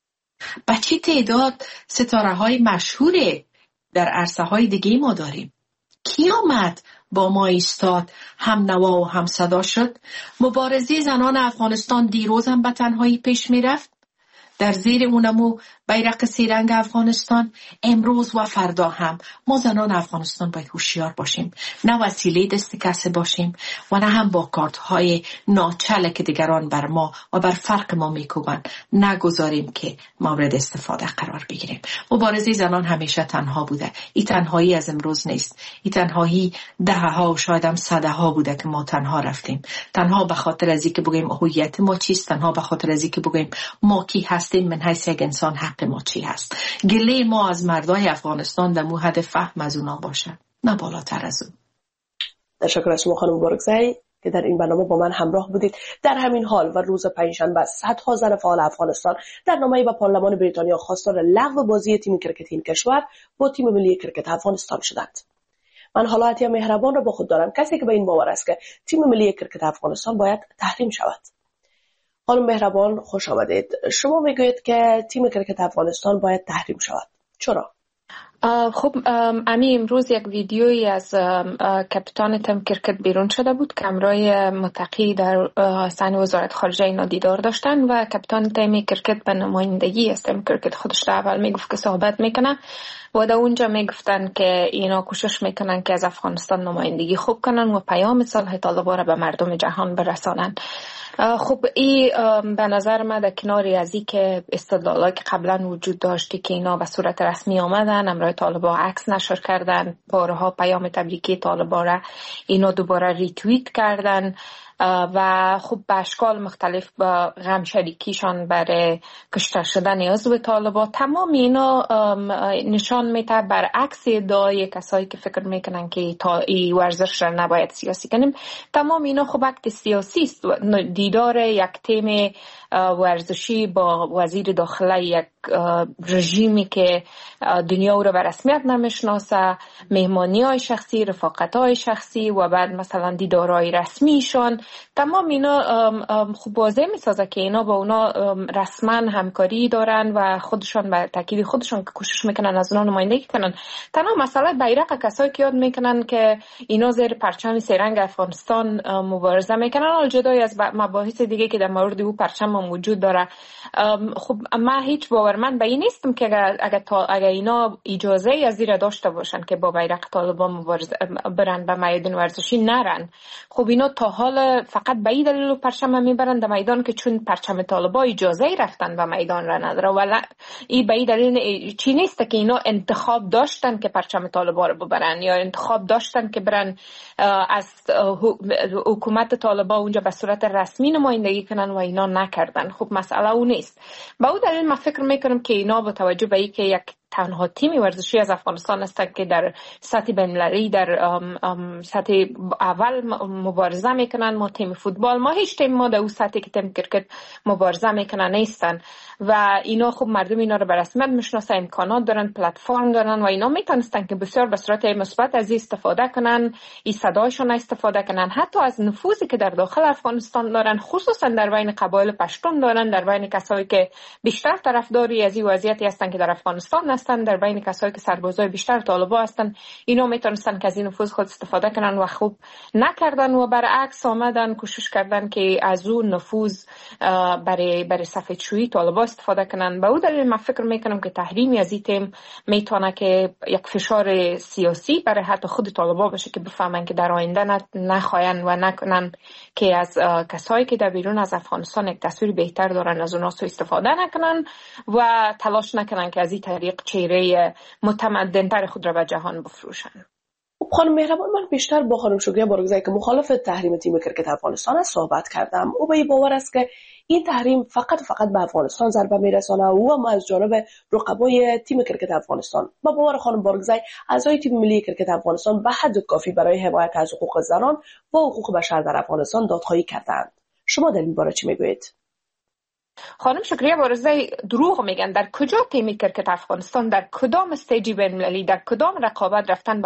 به چی تعداد ستاره های مشهور در عرصه های دیگه ما داریم؟ کی آمد با ما ایستاد، هم نوا و هم صدا شد؟ مبارزه زنان افغانستان دیروز هم به تنهایی پیش می رفت، در زیر اونمو بیرق سیرنگ افغانستان. امروز و فردا هم ما زنان افغانستان باید هوشیار باشیم، نه وسیله دست کسی باشیم و نه هم با کارت‌های ناچل که دیگران بر ما و بر فرق ما میکوبن نگذاریم که مورد استفاده قرار بگیریم. مبارزه زنان همیشه تنها بوده، این تنهایی از امروز نیست، این تنهایی دهها و شاید هم صدها بوده که ما تنها رفتیم، تنها به خاطر از اینکه بگیم هویت ما چیست، تنها به خاطر از اینکه بگیم ما کی هستیم، من حیث یک انسان حق ما چی هست. گله ما از مردای افغانستان در حد فهم از اونا باشه، نه بالاتر از اون. تشکر از شما خانم برکزی که در این برنامه با من همراه بودید. در همین حال و روز پنجشنبه صدها زن فعال افغانستان در نامه‌ای به پارلمان بریتانیا خواستار لغو بازی تیم کرکت این کشور با تیم ملی کرکت افغانستان شدند. من حالا عطیه مهربان را با خود دارم، کسی که به این باور است که تیم ملی کرکت افغانستان باید تحریم شود. خانم مهربان خوش آمدید. شما میگویید که تیم کرکت افغانستان باید تحریم شود. چرا؟ خب امروز یک ویدیویی از کپتان تیم کرکت بیرون شده بود که امرای متقی در سحن وزارت خارجه اینا دیدار داشتن و کپتان تیم کرکت به نمایندگی از تیم کرکت خودش در اول میگفت که صحبت میکنه و در اونجا میگفتن که اینا کوشش میکنن که از افغانستان نمایندگی خوب کنن و پیام صلح طالبان را به مردم جهان برسانن. خب این به نظر من در کناری از این که استدلالایی که قبلا وجود داشتی که اینا به صورت رسمی آمدن، امرای طالبان عکس نشر کردن، بارها پیام تبریکی طالبان را اینا دوباره ریتوییت کردن و خب به اشکال مختلف با غم شریکیشان برای کشته شدن عضو طالبان، تمام اینا نشان میده برعکس ادعای کسایی که فکر میکنن که این ورزش را نباید سیاسی کنیم. تمام اینا خب اکت سیاسی است. دیدار یک تیم ورزشی با وزیر داخله یک رژیمی که دنیا او را به رسمیت نمیشناسه، مهمانی های شخصی، رفاقت های شخصی و بعد مثلا دیدارهای رسمیشان، تمام اینا خوب واضح میسازه که اینا با اونا رسما همکاری دارن و خودشان به تاکید خودشان که کوشش میکنن از اونا نمایندگی کنن. تنها مسئله بیرق کسایی که یاد میکنن که اینا زیر پرچم سه رنگ افغانستان مبارزه میکنن، حال جدای از مباحث دیگه که در مورد او پرچم موجود داره. خب من هیچ باورمند به این نیستم که اگر اینا اجازه از زیر داشته باشن که با بیرق طالبان مبارزه برن به میدان ورزشی نرن. خب اینا تا حال فقط به این دلیل پرچم میبرن در میدان که چون پرچم طالبان اجازه رفتن به میدان را نداره، ولی این به این دلیل چی نیست که اینا انتخاب داشتن که پرچم طالبان رو ببرن یا انتخاب داشتن که برن از حکومت طالبان اونجا به صورت رسمی نمایندگی کنن و اینا نکردن. خب مسئله اون نیست. به اون دلیل من فکر میکنم که اینا با توجه به اینکه یک تنها تیم ورزشی از افغانستان هستند که در سطح بین‌المللی در سطح اول مبارزه میکنن، ما تیم فوتبال، ما هیچ تیم ما در اون سطحی که تیم کرکت مبارزه میکنن نیستن و اینا خب مردم اینا رو به رسمیت میشناسن، امکانات دارن، پلتفرم دارن و اینا میتونستن که بسیار به صورت مثبت از استفاده کنن، این صدایشون استفاده کنن، حتی از نفوذی که در داخل افغانستان دارن، خصوصا در بین قبایل پشتون دارن، در بین کسایی که بیشتر طرفداری از این وضعیتی هستن که در افغانستان هستن، در بین کسایی که سربازای بیشتر طالبان هستن، اینا میتونستن که از این نفوذ خود استفاده کنن و خوب نکردن و برعکس آمدن کوشش کردن که از اون نفوذ برای سفیدشویی طالبان استفاده کنن. به اون دلیل من فکر میکنم که تحریمی از این تیم میتونه که یک فشار سیاسی برای حتی خود طالبان باشه که بفهمن که در آینده نخواین و نکنن که از کسایی که در بیرون از افغانستان یک تصویر بهتر دارن از اونها استفاده نکنن و تلاش نکنن که از این طریق چهره متمدن‌تر خود را به جهان بفروشن. خانم مهربان، من بیشتر با خانم شکریه بارگزایی که مخالف تحریم تیم کرکت افغانستان است صحبت کردم. او به این باور است که این تحریم فقط به افغانستان ضربه میرسانه و هم از جانب رقبای تیم کرکت افغانستان. با باور خانم بارگزایی، اعضای تیم ملی کرکت افغانستان به حد کافی برای حمایت از حقوق زنان و حقوق بشر در افغانستان دادخواهی کردند. شما در این باره چی میگویید؟ خانم شکریه بارزای دروغ میگن. در کجا تیم کرکت افغانستان در کدام استیجی بین‌المللی در کدام رقابت رفتن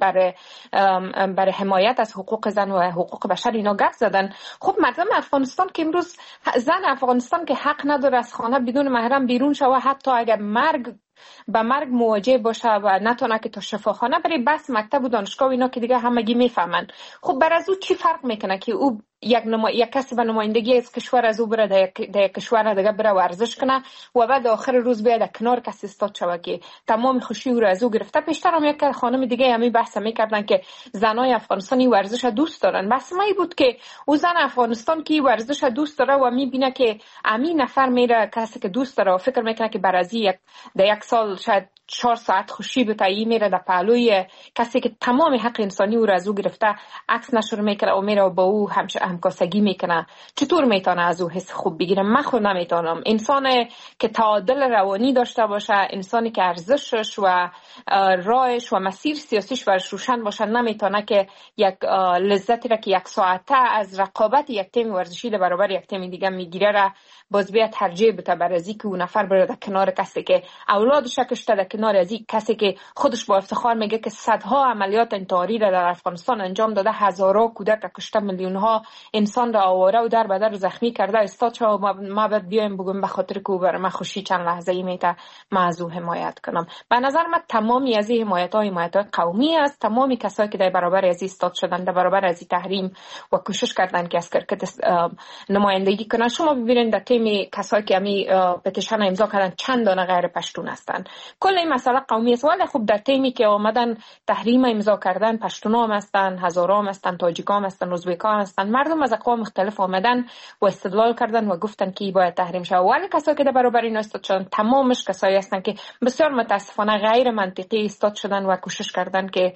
برای حمایت از حقوق زن و حقوق بشر اینا گپ زدن؟ خب مردم افغانستان که امروز زن افغانستان که حق نداره از خانه بدون محرم بیرون شوه، حتی اگر به مرگ مواجه باشه و نتونه که تا شفاخانه بره، بس مکتب و دانشگاه اینا که دیگه همگی میفهمن. خب بر از او چی فرق میکنه که او یک کسی به نمایندگی از کشور از او بره در کشور دیگه بره ورزش کنه و بعد آخر روز بیاد در کنار کسی استاد شوه که تمام خوشی او را از او گرفته. پیشتر هم یک خانم دیگه همین بحث میکردن که زنای افغانستانی ورزش دوست دارن. بس ما بود که او زن افغانستان که ورزش دوست داره و میبینه که امین نفر میره کسی که دوست داره و فکر میکنه که برازی در یک سال شاید 4 ساعت خوشی به تایی میره در پهلوی کسی که تمام حق انسانی او را از او گرفته عکس نشر میکنه و میره و با او همکاسگی میکنه. چطور میتونه از او حس خوب بگیره؟ من خود نمیتونم. انسان که تعادل روانی داشته باشه، انسانی که ارزشش و راهش و مسیر سیاسیش برش روشن باشه، نمیتونه که یک لذتی را که 1 ساعته از رقابت یک تیم ورزشی در برابر یک تیم دیگه میگیره را باز بیا ترجیح بده بر از اینکه اون نفر بره در کنار کسی که اولادش کشته، در کنار از این کسی که خودش با افتخار میگه که صدها عملیات انتحاری را در افغانستان انجام داده، هزارها کودک کشته، میلیونها انسان را آواره و در بدر زخمی کرده. استاد شو ما بعد بیایم بگم به خاطر که او برای من خوشی چند لحظه ای میته من از او حمایت کنم. به نظر من تمامی از این حمایت‌های قومی است. تمامی کسایی که در برابر از استاد شدن، در برابر از تحریم و کوشش کردن که از کرکت نمایندگی کنن. شما ببینید در تیم کسایی که می پتیشن امضا کردن چند دانه غیر پشتون هستن. کل این مسئله قومی است. ولی خب در تیمی که آمدن تحریم امضا کردن، پشتونا هم هستن، هزارا هم هستن، تاجیکا هم هستن، ازبکا هم هستن. مردم از اقوام مختلف آمدن و استدلال کردن و گفتن که باید تحریم شه. ولی کسایی که در برابر این استاد شدن تمامش کسایی هستن که بسیار متاسفانه غیر منطقی استاد شدن و کوشش کردن که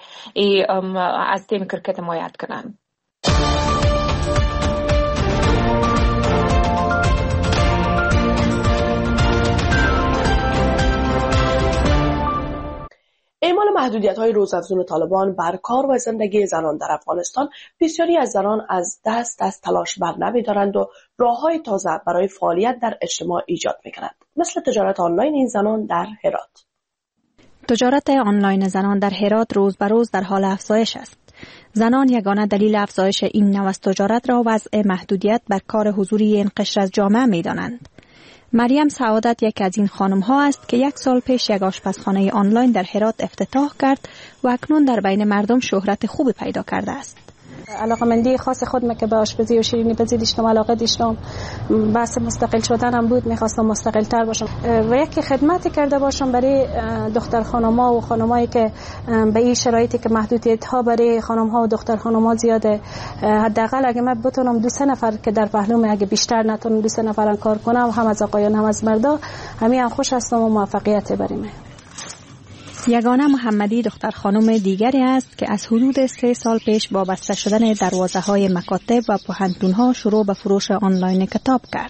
از تیم کرکت حمایت کنن. اعمال محدودیت‌های روزافزون طالبان بر کار و زندگی زنان در افغانستان، بسیاری از زنان از دست تلاش بر نمی‌دارند و راه‌های تازه برای فعالیت در اجتماع ایجاد می‌کنند، مثل تجارت آنلاین این زنان در هرات. تجارت آنلاین زنان در هرات روز به روز در حال افزایش است. زنان یگانه دلیل افزایش این نوع از تجارت را وضع محدودیت بر کار حضوری این قشر از جامعه می‌دانند. مریم سعادت یک از این خانم‌ها است که 1 سال پیش یک آشپزخانه آنلاین در هرات افتتاح کرد و اکنون در بین مردم شهرت خوبی پیدا کرده است. علاقمندی خاص خودم که به آشپزی و شیرینی پزی داشتم، علاقه داشتم، بحث مستقل شدنم بود، می‌خواستم مستقل تر باشم و یک خدمتی کرده باشم برای دختر خانم‌ها و خانمایی که به این شرایطی که محدودیت‌ها برای خانم‌ها و دختر خانم‌ها زیاده. حداقل اگه من بتونم 2 نفر که در پهلوم، اگه بیشتر نتونم 2 نفرن کار کنم، هم از آقایان هم از مردا، همین خوش هستم و موفقیت بریم. یگانه محمدی دختر خانم دیگری است که از حدود 3 سال پیش با بسته شدن دروازه‌های مکاتب و پوهنتون‌ها شروع به فروش آنلاین کتاب کرد.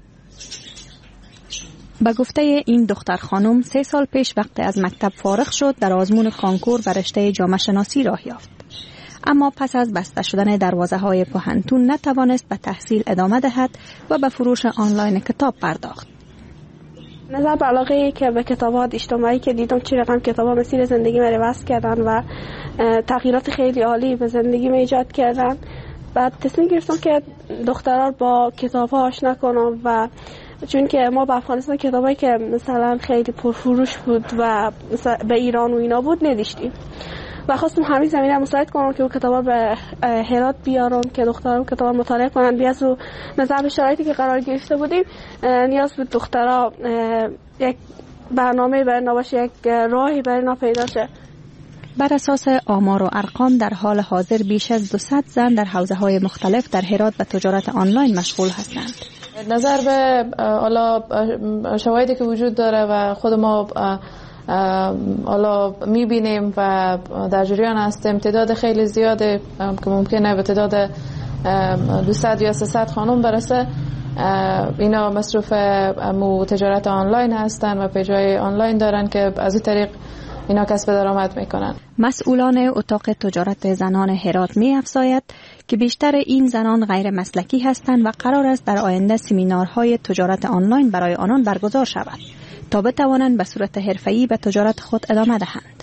به گفته این دختر خانم 3 سال پیش وقتی از مکتب فارغ شد در آزمون کانکور به رشته جامعه شناسی راه یافت. اما پس از بسته شدن دروازه‌های پوهنتون نتوانست به تحصیل ادامه دهد و به فروش آنلاین کتاب پرداخت. نظر به علاقه که به کتابات اجتماعی که دیدم چه رقم کتابا مسیر زندگی من رو وصل کردن و تغییرات خیلی عالی به زندگی من ایجاد کردن، بعد تصمیم گرفتم که دخترها با کتاب‌ها آشنا کنم و چون که ما به افغانستان کتابایی که مثلا خیلی پرفروش بود و به ایران و اینا بود نداشتیم و خواستم همین زمینه مساعد کنم که کتابا به هرات بیارم که دخترها کتابا مطالعه کنن. بیاز رو نظر به شرایطی که قرار گرفته بودیم نیاز بود دخترها یک برنامه برای نباشه، یک راهی برای نا پیدا شه. بر اساس آمار و ارقام در حال حاضر بیش از 200 زن در حوزه‌های مختلف در هرات به تجارت آنلاین مشغول هستند. نظر به حالا شواهدی که وجود داره و خود ما حالا میبینیم و در جریان هستیم، تعداد خیلی زیاده که ممکنه به تعداد 200 یا 300 خانم برسه. اینا مصروف تجارت آنلاین هستن و پیج‌های آنلاین دارن که از این طریق اینا کسب درآمد میکنن. مسئولان اتاق تجارت زنان هرات می‌افزاید که بیشتر این زنان غیر مسلکی هستند و قرار است در آینده سمینارهای تجارت آنلاین برای آنان برگزار شود تا بتوانند به صورت حرفه‌ای به تجارت خود ادامه دهند.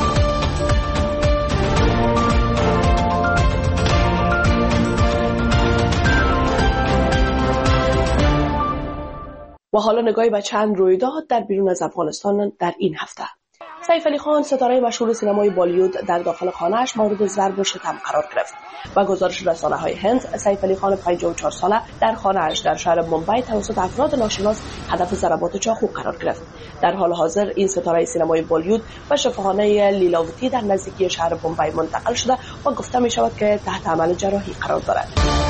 و حالا نگاهی به چند رویداد در بیرون از افغانستان در این هفته. سیف علی خان ستاره مشهور سینمای بالیوود در داخل خانه‌اش مورد ضرب و شتم قرار گرفت. و گزارش رسانه‌های هند، سیف علی خان 54 ساله در خانه‌اش در شهر ممبئی توسط افراد ناشناس هدف ضربات چاقو قرار گرفت. در حال حاضر این ستاره سینمای بالیوود به شفاخانه لیلاوتی در نزدیکی شهر ممبئی منتقل شده و گفته می‌شود که تحت عمل جراحی قرار دارد.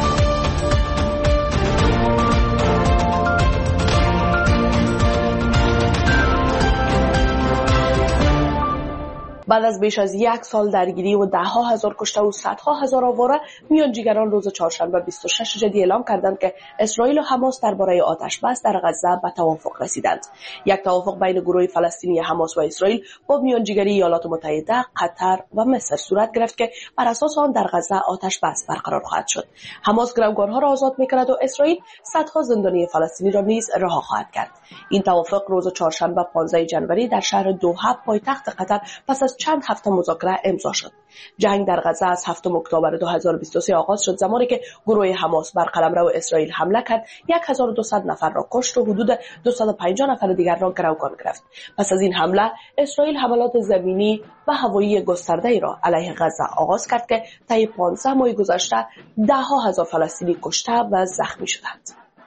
بعد از بیش از 1 سال درگیری و 10,000 کشته و 100,000 آواره، میانجیگران روز چهارشنبه 26 جدی اعلام کردند که اسرائیل و حماس درباره آتش‌بس در غزه به توافق رسیدند. یک توافق بین گروه فلسطینی حماس و اسرائیل با میانجیگری ایالات متحده، قطر و مصر صورت گرفت که بر اساس آن در غزه آتش‌بس برقرار خواهد شد. حماس گروگان‌ها را آزاد می‌کند و اسرائیل صدها زندانی فلسطینی را نیز رها خواهد کرد. این توافق روز چهارشنبه 15 ژانویه در شهر دوحه پایتخت قطر پس از چند هفته مذاکره امضا شد. جنگ در غزه از 7 اکتبر 2023 آغاز شد، زمانی که گروه حماس بر قلمرو اسرائیل حمله کرد، 1200 نفر را کشت و حدود 250 نفر دیگر را گروگان گرفت. پس از این حمله، اسرائیل حملات زمینی و هوایی گسترده‌ای را علیه غزه آغاز کرد که طی 15 ماه گذشته 10,000 فلسطینی کشته و زخمی شدند.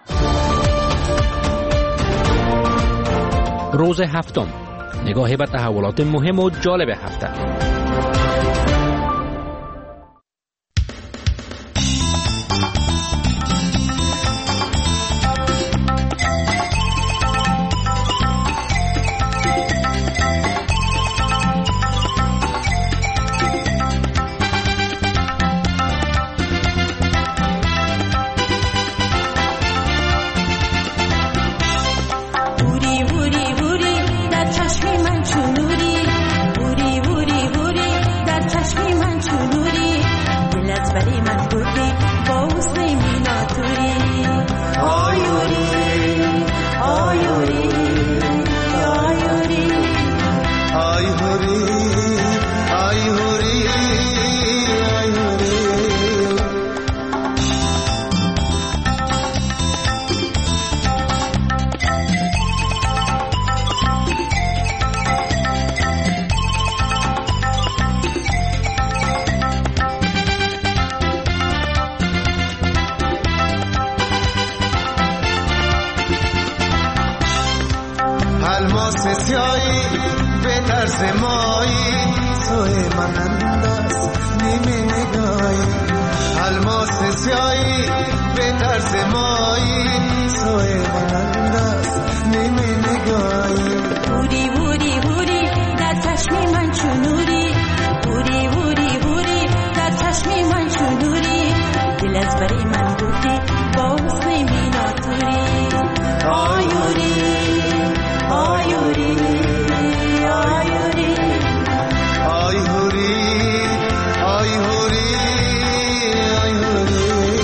روز هفتم، نگاهی به تحولات مهم و جالب هفته. بوری بوری بوری در چشم من چون نوری، بوری بوری هوری آی هوری آی هوری الماس سیایی به طرز مایی سوی من انداز نیمه نگاهی الماس سیایی به طرز مایی سوی من انداز نیمه نگاهی بوری بوری بوری در چشم من چونوری بوری بوری بوری در چشم من چونوری دل از بری من بودی با حسن میناتوری آیوری آیوری آیوری آیوری آیوری آیوری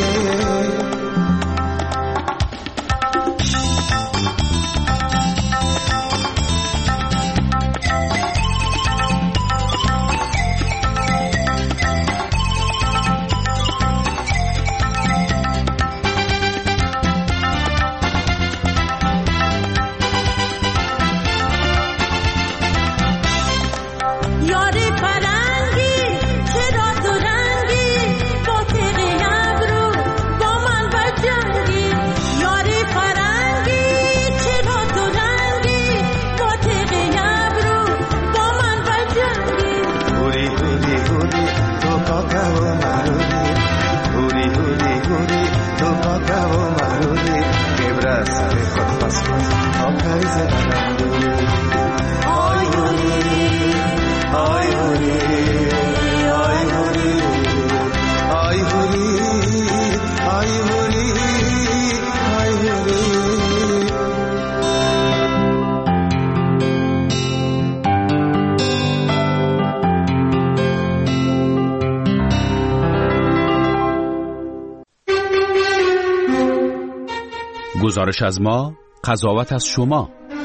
گزارش از ما، قضاوت از شما.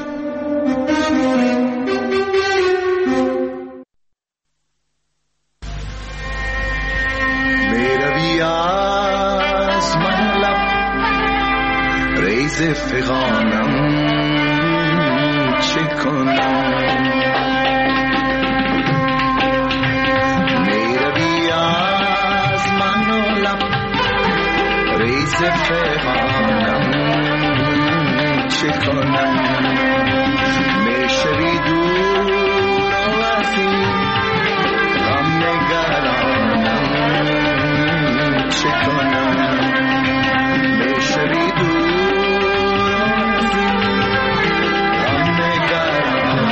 میروی از من لب ریز فغانم چه کنم میروی از من لب ریز فغانم چه کنم میشوی دور آوازی غم نگرانم چه کنم میشوی دور آوازی غم نگرانم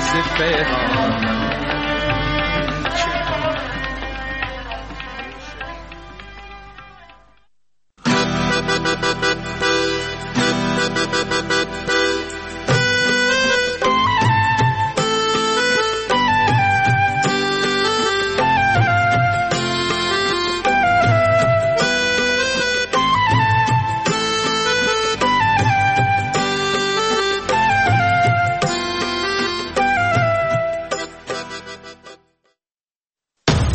ز پیغام